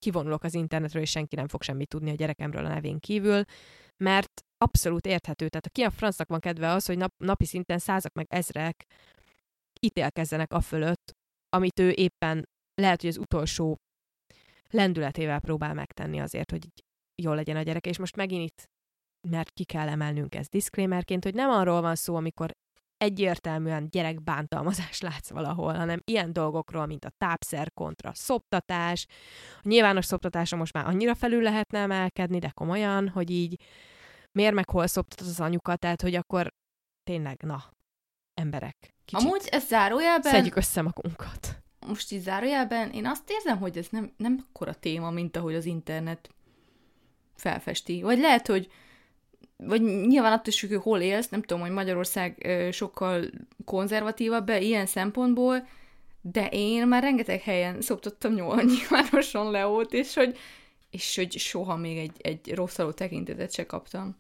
kivonulok az internetről, és senki nem fog semmit tudni a gyerekemről a nevén kívül, mert abszolút érthető. Tehát ki a francnak van kedve az, hogy nap, napi szinten százak meg ezrek ítélkezzenek a fölött, amit ő éppen lehet, hogy az utolsó lendületével próbál megtenni azért, hogy így jól legyen a gyereke. És most megint itt, mert ki kell emelnünk ezt disclaimerként, hogy nem arról van szó, amikor egyértelműen gyerekbántalmazást látsz valahol, hanem ilyen dolgokról, mint a tápszer kontra szoptatás. A nyilvános szoptatása most már annyira felül lehetne emelkedni, de komolyan, hogy így miért meg hol szoptatod az anyukat, tehát hogy akkor tényleg, na, emberek. Kicsit amúgy ez zárójelben... szedjük össze magunkat. Most így zárójelben én azt érzem, hogy ez nem, nem akkora téma, mint ahogy az internet felfesti. Vagy lehet, hogy vagy nyilván attól is, hogy hol élsz, nem tudom, hogy Magyarország sokkal konzervatívabb be ilyen szempontból, de én már rengeteg helyen szoptattam nyilvánosan Leót, és hogy, és hogy soha még egy, egy rosszaló tekintetet se kaptam.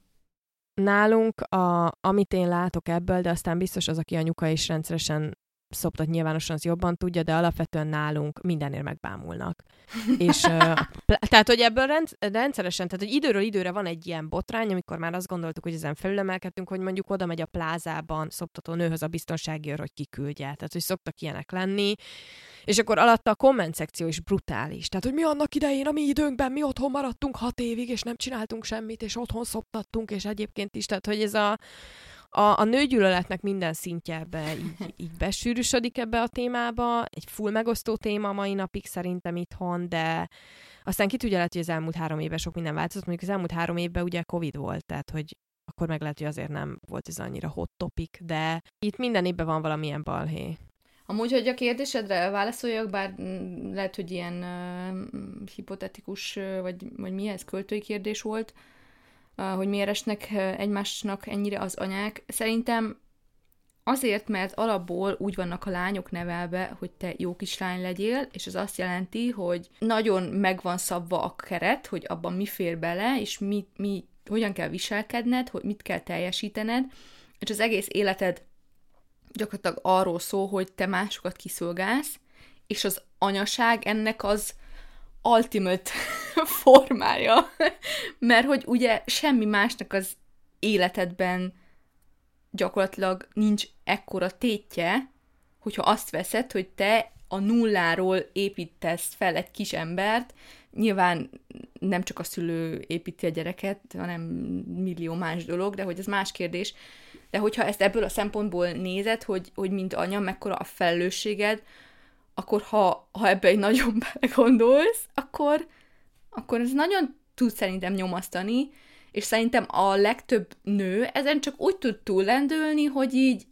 Nálunk, a, amit én látok ebből, de aztán biztos az, aki anyuka is rendszeresen szoptat nyilvánosan, az jobban tudja, de alapvetően nálunk mindenért megbámulnak. És uh, tehát, hogy ebből rend, rendszeresen, tehát, hogy időről időre van egy ilyen botrány, amikor már azt gondoltuk, hogy ezen felülemelkedtünk, hogy mondjuk oda megy a plázában szoptató nőhöz a biztonsági őr, hogy kiküldje. Tehát, hogy szoktak ilyenek lenni. És akkor alatta a komment szekció is brutális. Tehát, hogy mi annak idején, a mi időnkben, mi otthon maradtunk hat évig, és nem csináltunk semmit, és otthon szoptattunk, és egyébként is. Tehát, hogy ez a A, a nőgyűlöletnek minden szintje ebbe így, így besűrűsödik ebbe a témába. Egy full megosztó téma mai napig szerintem itthon, de aztán ki tudja, lehet, hogy az elmúlt három évben sok minden változott. Mondjuk az elmúlt három évben ugye Covid volt, tehát hogy akkor meg lehet, hogy azért nem volt ez annyira hot topic, de itt minden évben van valamilyen balhé. Amúgy, hogy a kérdésedre válaszoljak, bár lehet, hogy ilyen uh, hipotetikus, uh, vagy, vagy mi ez, költői kérdés volt, hogy miért esnek egymásnak ennyire az anyák. Szerintem azért, mert alapból úgy vannak a lányok nevelve, hogy te jó kislány legyél, és ez azt jelenti, hogy nagyon meg van szabva a keret, hogy abban mi fér bele, és mi, mi, hogyan kell viselkedned, hogy mit kell teljesítened, és az egész életed gyakorlatilag arról szól, hogy te másokat kiszolgálsz, és az anyaság ennek az ultimate formája, mert hogy ugye semmi másnak az életedben gyakorlatilag nincs ekkora tétje, hogyha azt veszed, hogy te a nulláról építesz fel egy kis embert, nyilván nem csak a szülő építi a gyereket, hanem millió más dolog, de hogy ez más kérdés. De hogyha ezt ebből a szempontból nézed, hogy, hogy mint anya, mekkora a felelősséged, akkor ha, ha ebbe egy nagyon belegondolsz, akkor, akkor ez nagyon tud szerintem nyomasztani, és szerintem a legtöbb nő ezen csak úgy tud túllendülni, hogy így,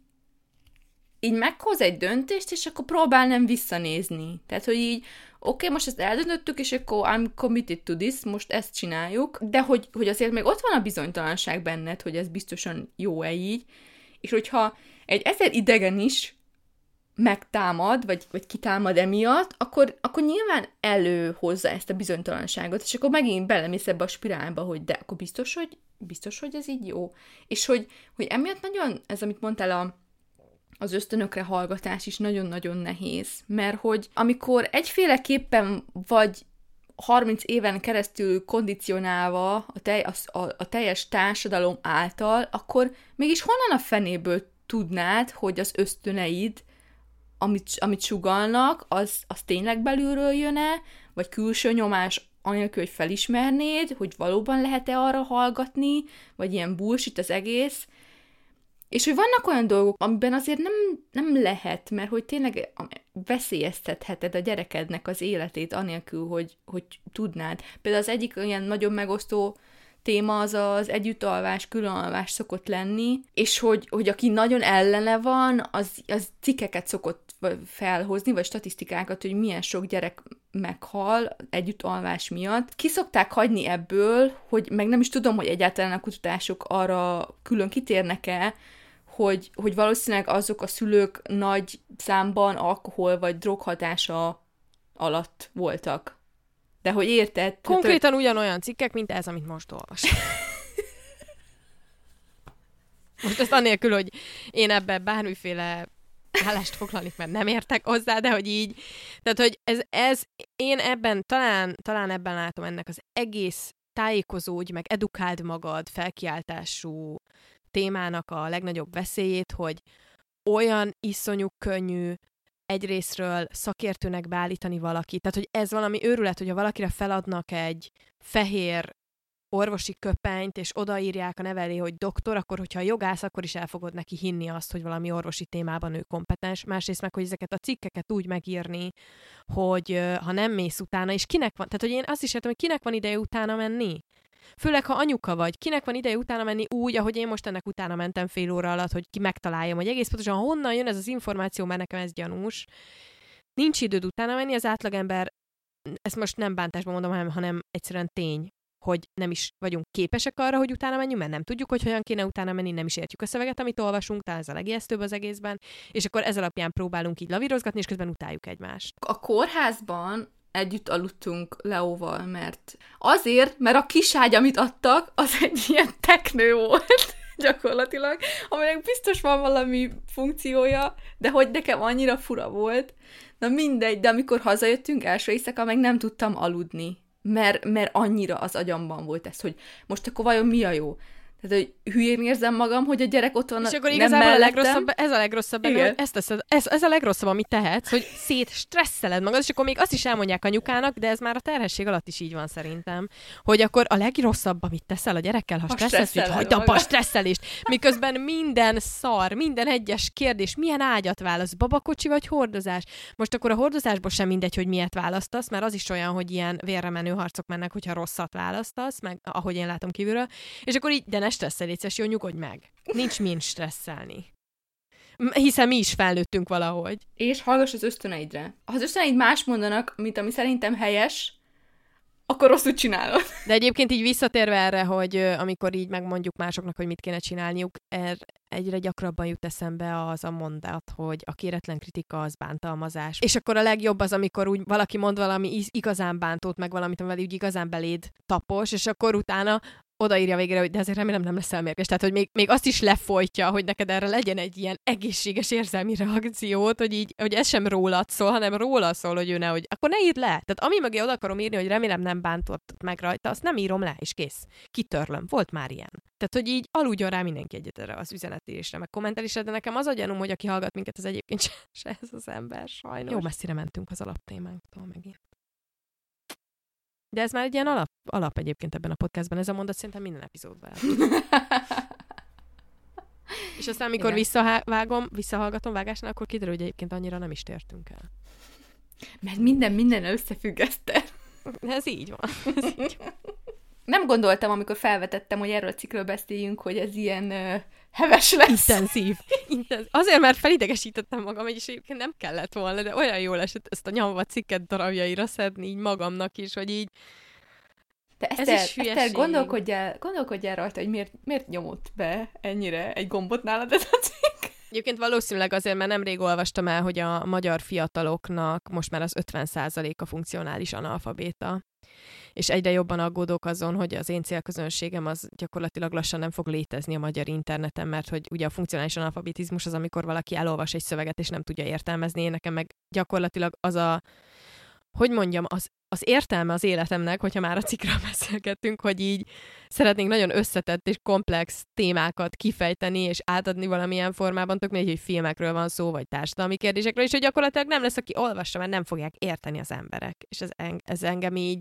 így meghoz egy döntést, és akkor próbál nem visszanézni. Tehát, hogy így, oké, okay, most ezt eldöntöttük, és akkor I'm committed to this, most ezt csináljuk, de hogy, hogy azért még ott van a bizonytalanság benned, hogy ez biztosan jó-e így, és hogyha egy ezer idegen is megtámad, vagy, vagy kitámad emiatt, akkor, akkor nyilván előhozza ezt a bizonytalanságot, és akkor megint belemész ebbe a spirálba, hogy de akkor biztos, hogy, biztos, hogy ez így jó. És hogy, hogy emiatt nagyon, ez amit mondtál, a, az ösztönökre hallgatás is nagyon-nagyon nehéz, mert hogy amikor egyféleképpen vagy harminc éven keresztül kondicionálva a, tej, a, a, a teljes társadalom által, akkor mégis honnan a fenéből tudnád, hogy az ösztöneid Amit, amit sugallnak, az, az tényleg belülről jön-e, vagy külső nyomás anélkül, hogy felismernéd, hogy valóban lehet-e arra hallgatni, vagy ilyen bullshit az egész. És hogy vannak olyan dolgok, amiben azért nem, nem lehet, mert hogy tényleg veszélyeztetheted a gyerekednek az életét anélkül, hogy, hogy tudnád. Például az egyik olyan nagyon megosztó téma az az együttalvás, különalvás szokott lenni, és hogy, hogy aki nagyon ellene van, az, az cikkeket szokott felhozni, vagy statisztikákat, hogy milyen sok gyerek meghal együttalvás miatt. Ki szokták hagyni ebből, hogy meg nem is tudom, hogy egyáltalán a kutatások arra külön kitérnek-e, hogy, hogy valószínűleg azok a szülők nagy számban alkohol vagy droghatása alatt voltak. De hogy érted? Konkrétan tehát, ugyanolyan cikkek, mint ez, amit most olvasok. Most ezt anélkül, hogy én ebben bármiféle állást foglalni, mert nem értek hozzá, de hogy így, tehát, hogy ez, ez én ebben, talán, talán ebben látom ennek az egész tájékozódj, meg edukáld magad felkiáltású témának a legnagyobb veszélyét, hogy olyan iszonyú könnyű egyrészről szakértőnek beállítani valakit. Tehát, hogy ez valami őrület, hogyha valakire feladnak egy fehér orvosi köpenyt, és odaírják a neve elé, hogy doktor, akkor, hogyha jogász, akkor is el fogod neki hinni azt, hogy valami orvosi témában ő kompetens. Másrészt meg, hogy ezeket a cikkeket úgy megírni, hogy ha nem mész utána, és kinek van, tehát, hogy én azt is értem, hogy kinek van ideje utána menni. Főleg, ha anyuka vagy, kinek van ideje utána menni úgy, ahogy én most ennek utána mentem fél óra alatt, hogy ki megtaláljam, hogy egész pontosan honnan jön ez az információ, mert nekem ez gyanús. Nincs időd utána menni, az átlagember, ezt most nem bántásban mondom, hanem, hanem egyszerűen tény, hogy nem is vagyunk képesek arra, hogy utána menjünk, mert nem tudjuk, hogy hogyan kéne utána menni, nem is értjük a szöveget, amit olvasunk, talán ez a legijesztőbb az egészben, és akkor ez alapján próbálunk így lavírozgatni, és közben utáljuk egymást. A kórházban együtt aludtunk Leóval, mert azért, mert a kiságy, amit adtak, az egy ilyen teknő volt gyakorlatilag, aminek biztos van valami funkciója, de hogy nekem annyira fura volt. Na mindegy, de amikor hazajöttünk első éjszaka, meg nem tudtam aludni, mert, mert annyira az agyamban volt ez, hogy most akkor vajon mi a jó? Tehát, hogy hülyén érzem magam, hogy a gyerek ott van, és akkor nem igazából a mellettem. legrosszabb, ez a legrosszabb benne, hogy ezt teszed, ez, ez a legrosszabb, amit tehetsz, hogy szétstresszeled magad, és akkor még azt is elmondják anyukának, de ez már a terhesség alatt is így van szerintem, hogy akkor a legrosszabb, amit teszel a gyerekkel, ha, ha stresszelsz, hogy hagyd abba a stresszelést, miközben minden szar, minden egyes kérdés, milyen ágyat válasz, babakocsi vagy hordozás? Most akkor a hordozásból sem mindegy, hogy miért választasz, mert az is olyan, hogy ilyen vérre menő harcok mennek, hogyha rosszat választasz, meg ahogy én látom kívülről, és akkor így, de ne stresszelj, légy, jó, nyugodj meg. Nincs mind stresszelni. Hiszen mi is felnőttünk valahogy. És hallgass az ösztöneidre. Ha az ösztöneid más mondanak, mint ami szerintem helyes, akkor rosszul csinálod. De egyébként így visszatérve erre, hogy amikor így megmondjuk másoknak, hogy mit kéne csinálniuk, er, egyre gyakrabban jut eszembe az a mondat, hogy a kéretlen kritika az bántalmazás. És akkor a legjobb az, amikor úgy valaki mond valami igazán bántót, meg valamit, amivel úgy igazán beléd tapos, és akkor utána odaírja végre, hogy de azért remélem nem leszel mérges. Tehát, hogy még, még azt is lefolytja, hogy neked erre legyen egy ilyen egészséges érzelmi reakciót, hogy így, hogy ez sem rólad szól, hanem róla szól, hogy ő ne, hogy akkor ne írd le. Tehát ami mögé oda akarom írni, hogy remélem nem bántott meg rajta, azt nem írom le, és kész. Kitörlöm. Volt már ilyen. Tehát, hogy így aludjon rá mindenki egyet erre az üzenetírésre, meg kommentelésre, de nekem az a gyanúm, hogy aki hallgat minket, az egyébként se, se ez az ember, sajnos. Jó messzire mentünk az alaptémánktól megint. De ez már egy ilyen alap, alap egyébként ebben a podcastban. Ez a mondat szerintem minden epizódban. És aztán, amikor visszavágom, visszahallgatom vágásnál, akkor kiderül, hogy egyébként annyira nem is tértünk el. Mert minden minden összefügg, Eszter. Ez így van. Ez így van. Nem gondoltam, amikor felvetettem, hogy erről a cikkről beszéljünk, hogy ez ilyen uh, heves lesz. Intenzív. Intenzív. Azért, mert felidegesítettem magam, és egyébként nem kellett volna, de olyan jól esett ezt a nyomva cikket darabjaira szedni így magamnak is, hogy így de Eszter, Eszter gondolkodj el, gondolkodj el rajta, hogy miért, miért nyomott be ennyire egy gombot nálad ez a cikk. Egyébként valószínűleg azért, mert nemrég olvastam el, hogy a magyar fiataloknak most már az ötven százaléka funkcionális analfabéta. És egyre jobban aggódok azon, hogy az én célközönségem az gyakorlatilag lassan nem fog létezni a magyar interneten, mert hogy ugye a funkcionális analfabetizmus az, amikor valaki elolvas egy szöveget, és nem tudja értelmezni. Én nekem meg gyakorlatilag az a, hogy mondjam, az, az értelme az életemnek, hogyha már a cikkről beszélgettünk, hogy így szeretnénk nagyon összetett és komplex témákat kifejteni, és átadni valamilyen formában, tök mindegy, hogy filmekről van szó, vagy társadalmi kérdésekről, és hogy gyakorlatilag nem lesz, aki olvassa, mert nem fogják érteni az emberek. És ez, ez engem így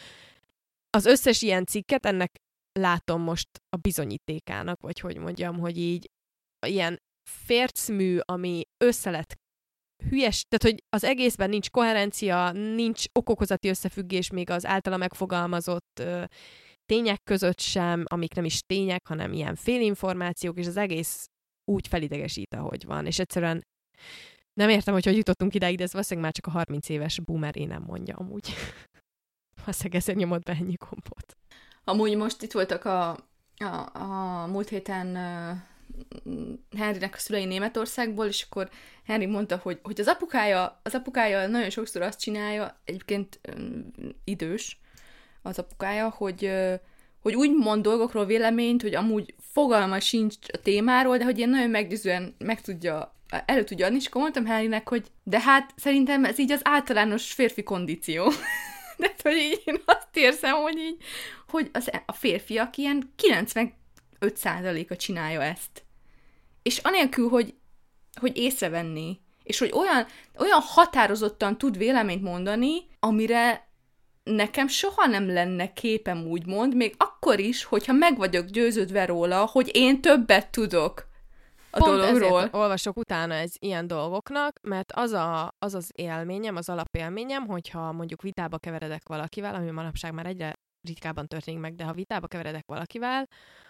az összes ilyen cikket ennek látom most a bizonyítékának, vagy hogy mondjam, hogy így ilyen fércmű, ami össze lett hülyes, tehát hogy az egészben nincs koherencia, nincs okokozati összefüggés még az általa megfogalmazott ö, tények között sem, amik nem is tények, hanem ilyen félinformációk, és az egész úgy felidegesít, ahogy van. És egyszerűen nem értem, hogy hogy jutottunk ideig, de ez valószínűleg már csak a harminc éves boomer én nem mondja amúgy. Valószínűleg ezért nyomott be ennyi gombot. Amúgy most itt voltak a, a, a múlt héten uh, Henrynek a szülei Németországból, és akkor Henry mondta, hogy, hogy az apukája, az apukája nagyon sokszor azt csinálja, egyébként um, idős az apukája, hogy, uh, hogy úgy mond dolgokról véleményt, hogy amúgy fogalma sincs a témáról, de hogy ilyen nagyon meggyőzően meg tudja elő tudja adni, és akkor mondtam Harrynek, hogy de hát szerintem ez így az általános férfi kondíció. De hogy így én azt érzem, hogy így, hogy az, a férfiak ilyen kilencvenöt százaléka csinálja ezt. És anélkül, hogy, hogy észrevenni, és hogy olyan, olyan határozottan tud véleményt mondani, amire nekem soha nem lenne képem úgymond, még akkor is, hogyha meg vagyok győződve róla, hogy én többet tudok a Pont dologról. ezért olvasok utána ez ilyen dolgoknak, mert az, a, az az élményem, az alapélményem, hogyha mondjuk vitába keveredek valakivel, ami manapság már egyre ritkábban történik meg, de ha vitába keveredek valakivel,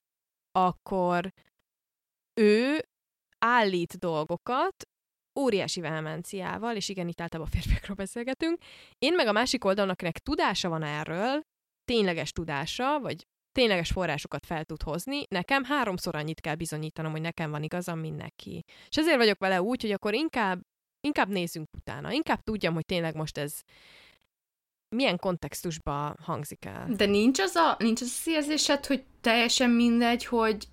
akkor ő állít dolgokat óriási vehemenciával, és igen, itt általában a férfiakról beszélgetünk. Én meg a másik oldalon, akinek tudása van erről, tényleges tudása, vagy tényleges forrásokat fel tud hozni, nekem háromszor annyit kell bizonyítanom, hogy nekem van igazam, mint neki. És ezért vagyok vele úgy, hogy akkor inkább, inkább nézzünk utána, inkább tudjam, hogy tényleg most ez milyen kontextusban hangzik el. De nincs az a, nincs az az érzésed, hogy teljesen mindegy, hogy,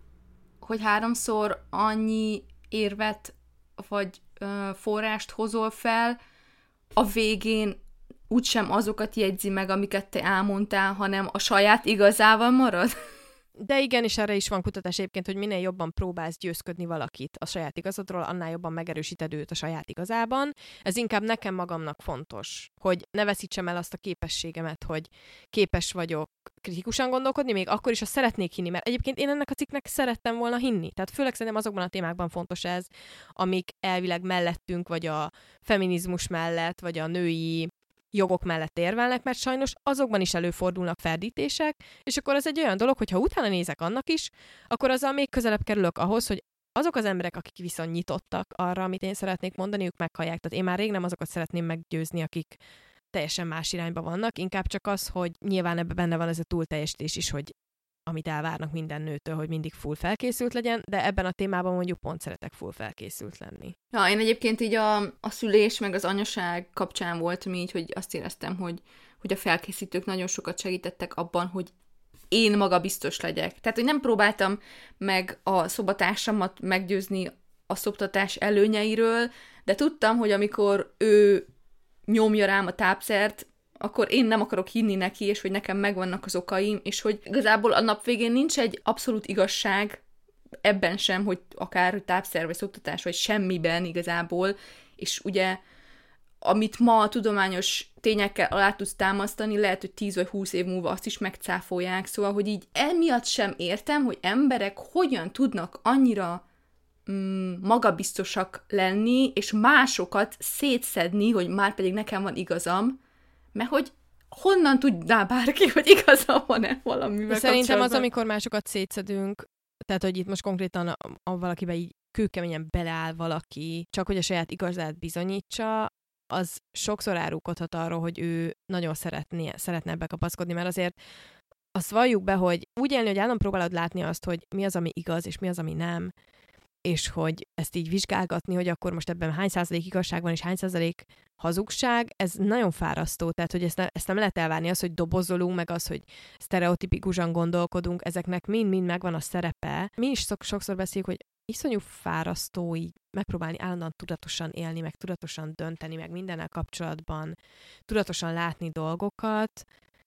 hogy háromszor annyi érvet vagy ö, forrást hozol fel, a végén úgysem azokat jegyzi meg, amiket te elmondtál, hanem a saját igazával marad? De igen, és erre is van kutatás egyébként, hogy minél jobban próbálsz győzködni valakit a saját igazadról, annál jobban megerősíted őt a saját igazában. Ez inkább nekem magamnak fontos, hogy ne veszítsem el azt a képességemet, hogy képes vagyok kritikusan gondolkodni, még akkor is, ha szeretnék hinni, mert egyébként én ennek a cikknek szerettem volna hinni. Tehát főleg szerintem azokban a témákban fontos ez, amik elvileg mellettünk, vagy a feminizmus mellett, vagy a női jogok mellett érvelnek, mert sajnos azokban is előfordulnak ferdítések, és akkor az egy olyan dolog, hogy ha utána nézek annak is, akkor azzal még közelebb kerülök ahhoz, hogy azok az emberek, akik viszont nyitottak arra, amit én szeretnék mondani, ők meghallják. Tehát én már rég nem azokat szeretném meggyőzni, akik teljesen más irányba vannak, inkább csak az, hogy nyilván ebben benne van ez a túlteljesítés is, hogy amit elvárnak minden nőtől, hogy mindig full felkészült legyen, de ebben a témában mondjuk pont szeretek full felkészült lenni. Ja, én egyébként így a, a szülés meg az anyaság kapcsán volt mi így, hogy azt éreztem, hogy, hogy a felkészítők nagyon sokat segítettek abban, hogy én maga biztos legyek. Tehát, hogy nem próbáltam meg a szobatársamat meggyőzni a szoptatás előnyeiről, de tudtam, hogy amikor ő nyomja rám a tápszert, akkor én nem akarok hinni neki, és hogy nekem megvannak az okaim, és hogy igazából a nap végén nincs egy abszolút igazság ebben sem, hogy akár tápszer, vagy szoptatás, vagy semmiben igazából, és ugye amit ma a tudományos tényekkel alá tudsz támasztani, lehet, hogy tíz vagy húsz év múlva azt is megcáfolják, szóval, hogy így emiatt sem értem, hogy emberek hogyan tudnak annyira mm, magabiztosak lenni, és másokat szétszedni, hogy már pedig nekem van igazam, mert hogy honnan tudná bárki, hogy igaza van-e valamivel Szerintem az, amikor másokat szétszedünk, tehát, hogy itt most konkrétan a, a valakibe így kőkeményen beleáll valaki, csak hogy a saját igazát bizonyítsa, az sokszor árulkodhat arról, hogy ő nagyon szeretné, szeretne ebbe kapaszkodni, mert azért azt valljuk be, hogy úgy élni, hogy állandóan próbálod látni azt, hogy mi az, ami igaz, és mi az, ami nem, és hogy ezt így vizsgálgatni, hogy akkor most ebben hány százalék igazság van, és hány százalék hazugság, ez nagyon fárasztó, tehát hogy ezt, ne, ezt nem lehet elvárni, az, hogy dobozolunk, meg az, hogy sztereotipikusan gondolkodunk, ezeknek mind-mind megvan a szerepe. Mi is szok, sokszor beszéljük, hogy iszonyú fárasztó így megpróbálni állandóan tudatosan élni, meg tudatosan dönteni, meg mindennel kapcsolatban tudatosan látni dolgokat.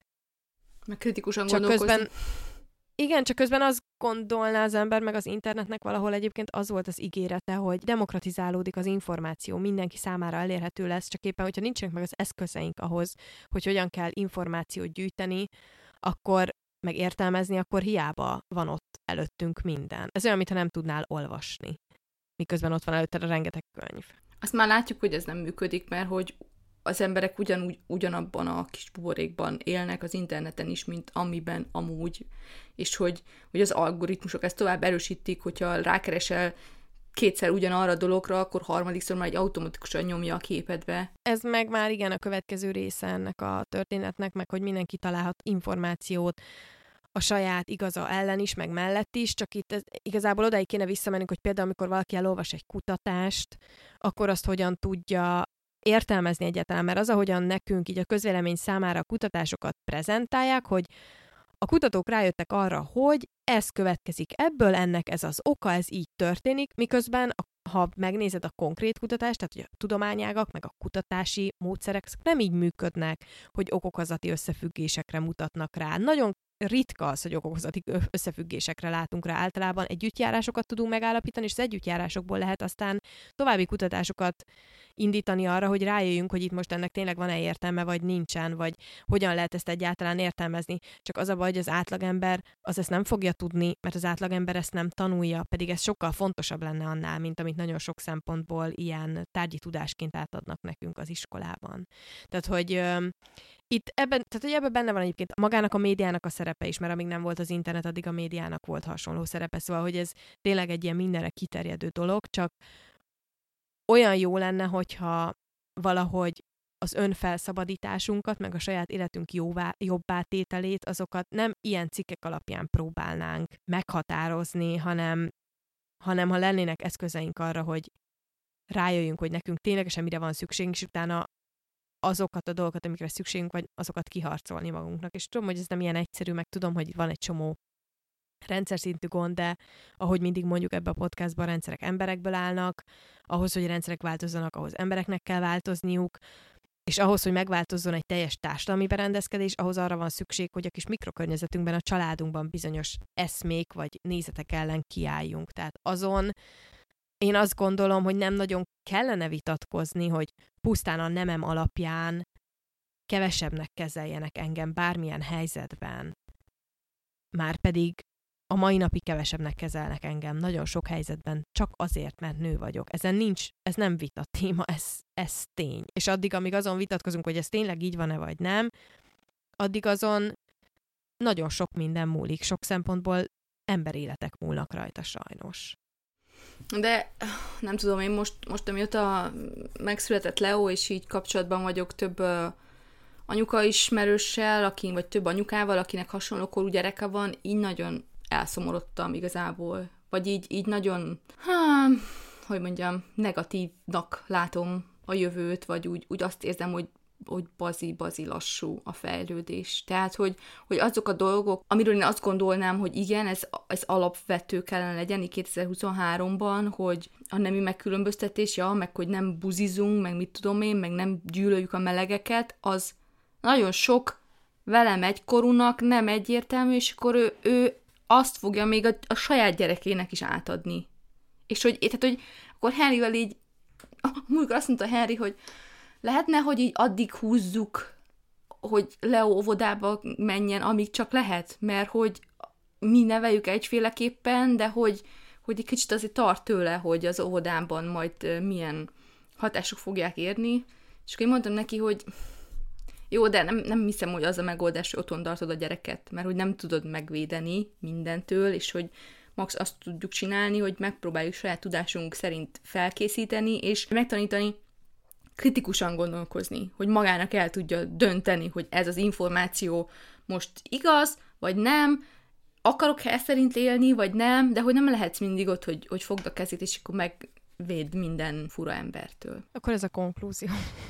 Meg kritikusan csak gondolkozni. Közben, igen, csak közben azt gondolná az ember, meg az internetnek valahol egyébként az volt az ígérete, hogy demokratizálódik az információ, mindenki számára elérhető lesz, csak éppen, hogyha nincsenek meg az eszközeink ahhoz, hogy hogyan kell információt gyűjteni, akkor meg értelmezni, akkor hiába van ott előttünk minden. Ez olyan, mintha nem tudnál olvasni, miközben ott van előtted a rengeteg könyv. Azt már látjuk, hogy ez nem működik, mert hogy az emberek ugyanúgy, ugyanabban a kis buborékban élnek az interneten is, mint amiben amúgy, és hogy, hogy az algoritmusok ezt tovább erősítik, hogyha rákeresel kétszer ugyanarra a dologra, akkor harmadikszor már egy automatikusan nyomja a képedbe. Ez meg már igen a következő része ennek a történetnek, meg hogy mindenki találhat információt a saját igaza ellen is, meg mellett is, csak itt ez, igazából odáig kéne visszamennünk, hogy például amikor valaki elolvas egy kutatást, akkor azt hogyan tudja értelmezni egyáltalán, mert az, ahogyan nekünk így a közvélemény számára a kutatásokat prezentálják, hogy a kutatók rájöttek arra, hogy ez következik ebből, ennek ez az oka, ez így történik, miközben ha megnézed a konkrét kutatást, tehát hogy a tudományágak, meg a kutatási módszerek nem így működnek, hogy okokozati összefüggésekre mutatnak rá. Nagyon ritka az, hogy okokozati összefüggésekre látunk rá. Általában együttjárásokat tudunk megállapítani, és az együttjárásokból lehet aztán további kutatásokat indítani arra, hogy rájöjjünk, hogy itt most ennek tényleg van-e értelme, vagy nincsen, vagy hogyan lehet ezt egyáltalán értelmezni. Csak az a baj, hogy az átlagember az ezt nem fogja tudni, mert az átlagember ezt nem tanulja, pedig ez sokkal fontosabb lenne annál, mint amit nagyon sok szempontból ilyen tárgyi tudásként átadnak nekünk az iskolában. Tehát, hogy ö, itt ebben, tehát, hogy ebben benne van egyébként magának a médiának a szerepe is, mert amíg nem volt az internet, addig a médiának volt hasonló szerepe, szóval, hogy ez tényleg egy ilyen mindenre kiterjedő dolog, csak olyan jó lenne, hogyha valahogy az önfelszabadításunkat, meg a saját életünk jóvá, jobbá tételét, azokat nem ilyen cikkek alapján próbálnánk meghatározni, hanem, hanem ha lennének eszközeink arra, hogy rájöjjünk, hogy nekünk ténylegesen mire van szükségünk, és utána azokat a dolgokat, amikre szükségünk vagy, azokat kiharcolni magunknak. És tudom, hogy ez nem ilyen egyszerű, meg tudom, hogy van egy csomó rendszer szintű gond, de ahogy mindig mondjuk ebbe a podcastban, a rendszerek emberekből állnak, ahhoz, hogy a rendszerek változzanak, ahhoz embereknek kell változniuk, és ahhoz, hogy megváltozzon egy teljes társadalmi berendezkedés, ahhoz arra van szükség, hogy a kis mikrokörnyezetünkben, a családunkban bizonyos eszmék vagy nézetek ellen kiálljunk. Tehát azon én azt gondolom, hogy nem nagyon kellene vitatkozni, hogy pusztán a nemem alapján kevesebbnek kezeljenek engem bármilyen helyzetben. Márpedig a mai napig kevesebbnek kezelnek engem nagyon sok helyzetben, csak azért, mert nő vagyok. Ezen nincs, ez nem vita téma, ez, ez tény. És addig, amíg azon vitatkozunk, hogy ez tényleg így van-e vagy nem, addig azon nagyon sok minden múlik. Sok szempontból emberéletek múlnak rajta sajnos. De nem tudom, én most, most amióta megszületett Leo, és így kapcsolatban vagyok több uh, anyuka ismerőssel, aki, vagy több anyukával, akinek hasonló korú gyereke van, így nagyon elszomorodtam igazából. Vagy így, így nagyon, há, hogy mondjam, negatívnak látom a jövőt, vagy úgy, úgy azt érzem, hogy hogy bazi-bazi lassú a fejlődés. Tehát, hogy, hogy azok a dolgok, amiről én azt gondolnám, hogy igen, ez, ez alapvető kellene legyen kétezer-huszonháromban, hogy a nemi megkülönböztetés, ja, meg hogy nem buzizunk, meg mit tudom én, meg nem gyűlöljük a melegeket, az nagyon sok velem egykorúnak nem egyértelmű, és akkor ő, ő azt fogja még a, a saját gyerekének is átadni. És hogy, tehát, hogy akkor Henryvel így, múltkor azt mondta Henry, hogy lehetne, hogy így addig húzzuk, hogy Leo óvodába menjen, amíg csak lehet, mert hogy mi neveljük egyféleképpen, de hogy, hogy egy kicsit azért tart tőle, hogy az óvodában majd milyen hatások fogják érni. És akkor én mondtam neki, hogy jó, de nem, nem hiszem, hogy az a megoldás, hogy otthon tartod a gyereket, mert hogy nem tudod megvédeni mindentől, és hogy max azt tudjuk csinálni, hogy megpróbáljuk saját tudásunk szerint felkészíteni, és megtanítani kritikusan gondolkozni, hogy magának el tudja dönteni, hogy ez az információ most igaz, vagy nem, akarok-e ezt szerint élni, vagy nem, de hogy nem lehetsz mindig ott, hogy, hogy fogd a kezét, és akkor megvéd minden fura embertől. Akkor ez a konklúzió.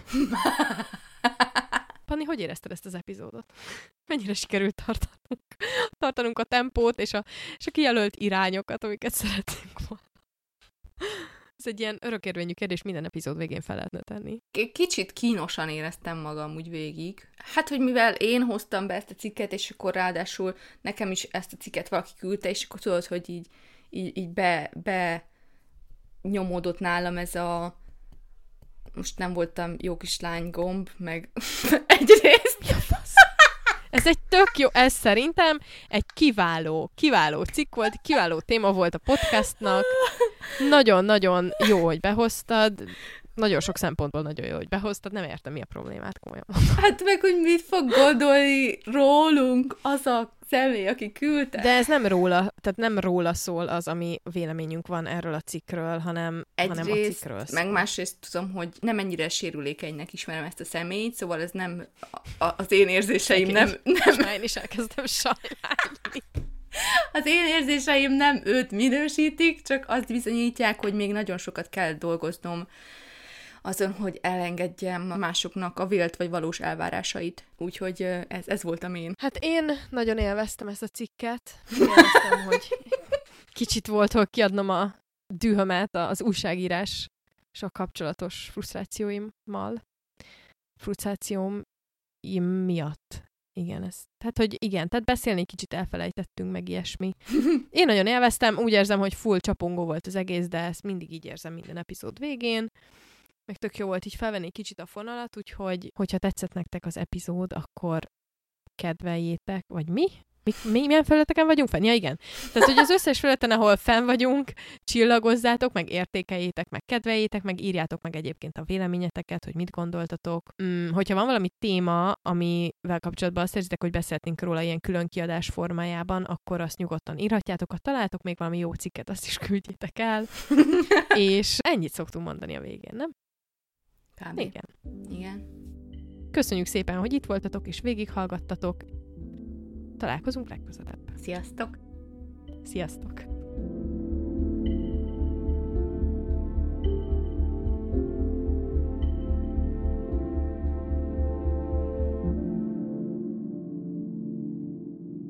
Panni, hogy érezted ezt az epizódot? Mennyire sikerült tartanunk, tartanunk a tempót és a, és a kijelölt irányokat, amiket szeretnénk volna? Ez egy ilyen örökérvényű kérdés, minden epizód végén fel lehetne tenni. Kicsit kínosan éreztem magam úgy végig. Hát, hogy mivel én hoztam be ezt a cikket, és akkor ráadásul nekem is ezt a cikket valaki küldte, és akkor tudod, hogy így, így, így be, be nyomódott nálam ez a most nem voltam jó kislány gomb, meg egyrészt. Ez egy tök jó, ez szerintem egy kiváló, kiváló cikk volt, kiváló téma volt a podcastnak. Nagyon-nagyon jó, hogy behoztad. Nagyon sok szempontból nagyon jó, hogy behoztad. Nem értem, mi a problémát, komolyan. Hát meg, hogy mit fog gondolni rólunk az a személy, aki küldte. De ez nem róla, tehát nem róla szól az, ami véleményünk van erről a cikkről, hanem, hanem a cikkről szól. Meg másrészt tudom, hogy nem ennyire sérülékenynek ismerem ezt a személyt, szóval ez nem a, a, az én érzéseim én nem... nem... Én is elkezdtem sajnálni. Az én érzéseim nem őt minősítik, csak azt bizonyítják, hogy még nagyon sokat kell dolgoznom azon, hogy elengedjem másoknak a vélt vagy valós elvárásait. Úgyhogy ez, ez voltam én. Hát én nagyon élveztem ezt a cikket. Élveztem, hogy kicsit volt, hogy kiadnom a dühömet az újságírással kapcsolatos frusztrációimmal. Frusztrációm miatt. Igen, ez. Tehát, hogy igen, tehát beszélni kicsit elfelejtettünk, meg ilyesmi. Én nagyon élveztem, úgy érzem, hogy full csapongó volt az egész, de ezt mindig így érzem minden epizód végén. Meg tök jó volt így felvenni kicsit a fonalat, úgyhogy, hogyha tetszett nektek az epizód, akkor kedveljétek, vagy mi? Mi, mi milyen felületeken vagyunk fenn? Ja, igen. Tehát, hogy az összes felületen, ahol fenn vagyunk, csillagozzátok, meg értékeljétek, meg kedveljétek, meg írjátok meg egyébként a véleményeteket, hogy mit gondoltatok. Hmm, hogyha van valami téma, amivel kapcsolatban azt érzitek, hogy beszélhetnénk róla ilyen külön kiadás formájában, akkor azt nyugodtan írhatjátok, ha találtok még valami jó cikket, azt is küldjétek el. És ennyit szoktunk mondani a végén, nem? Kb. Igen. Igen. Köszönjük szépen, hogy itt voltatok és végighallgattatok. Találkozunk legközelebb. Sziasztok! Sziasztok!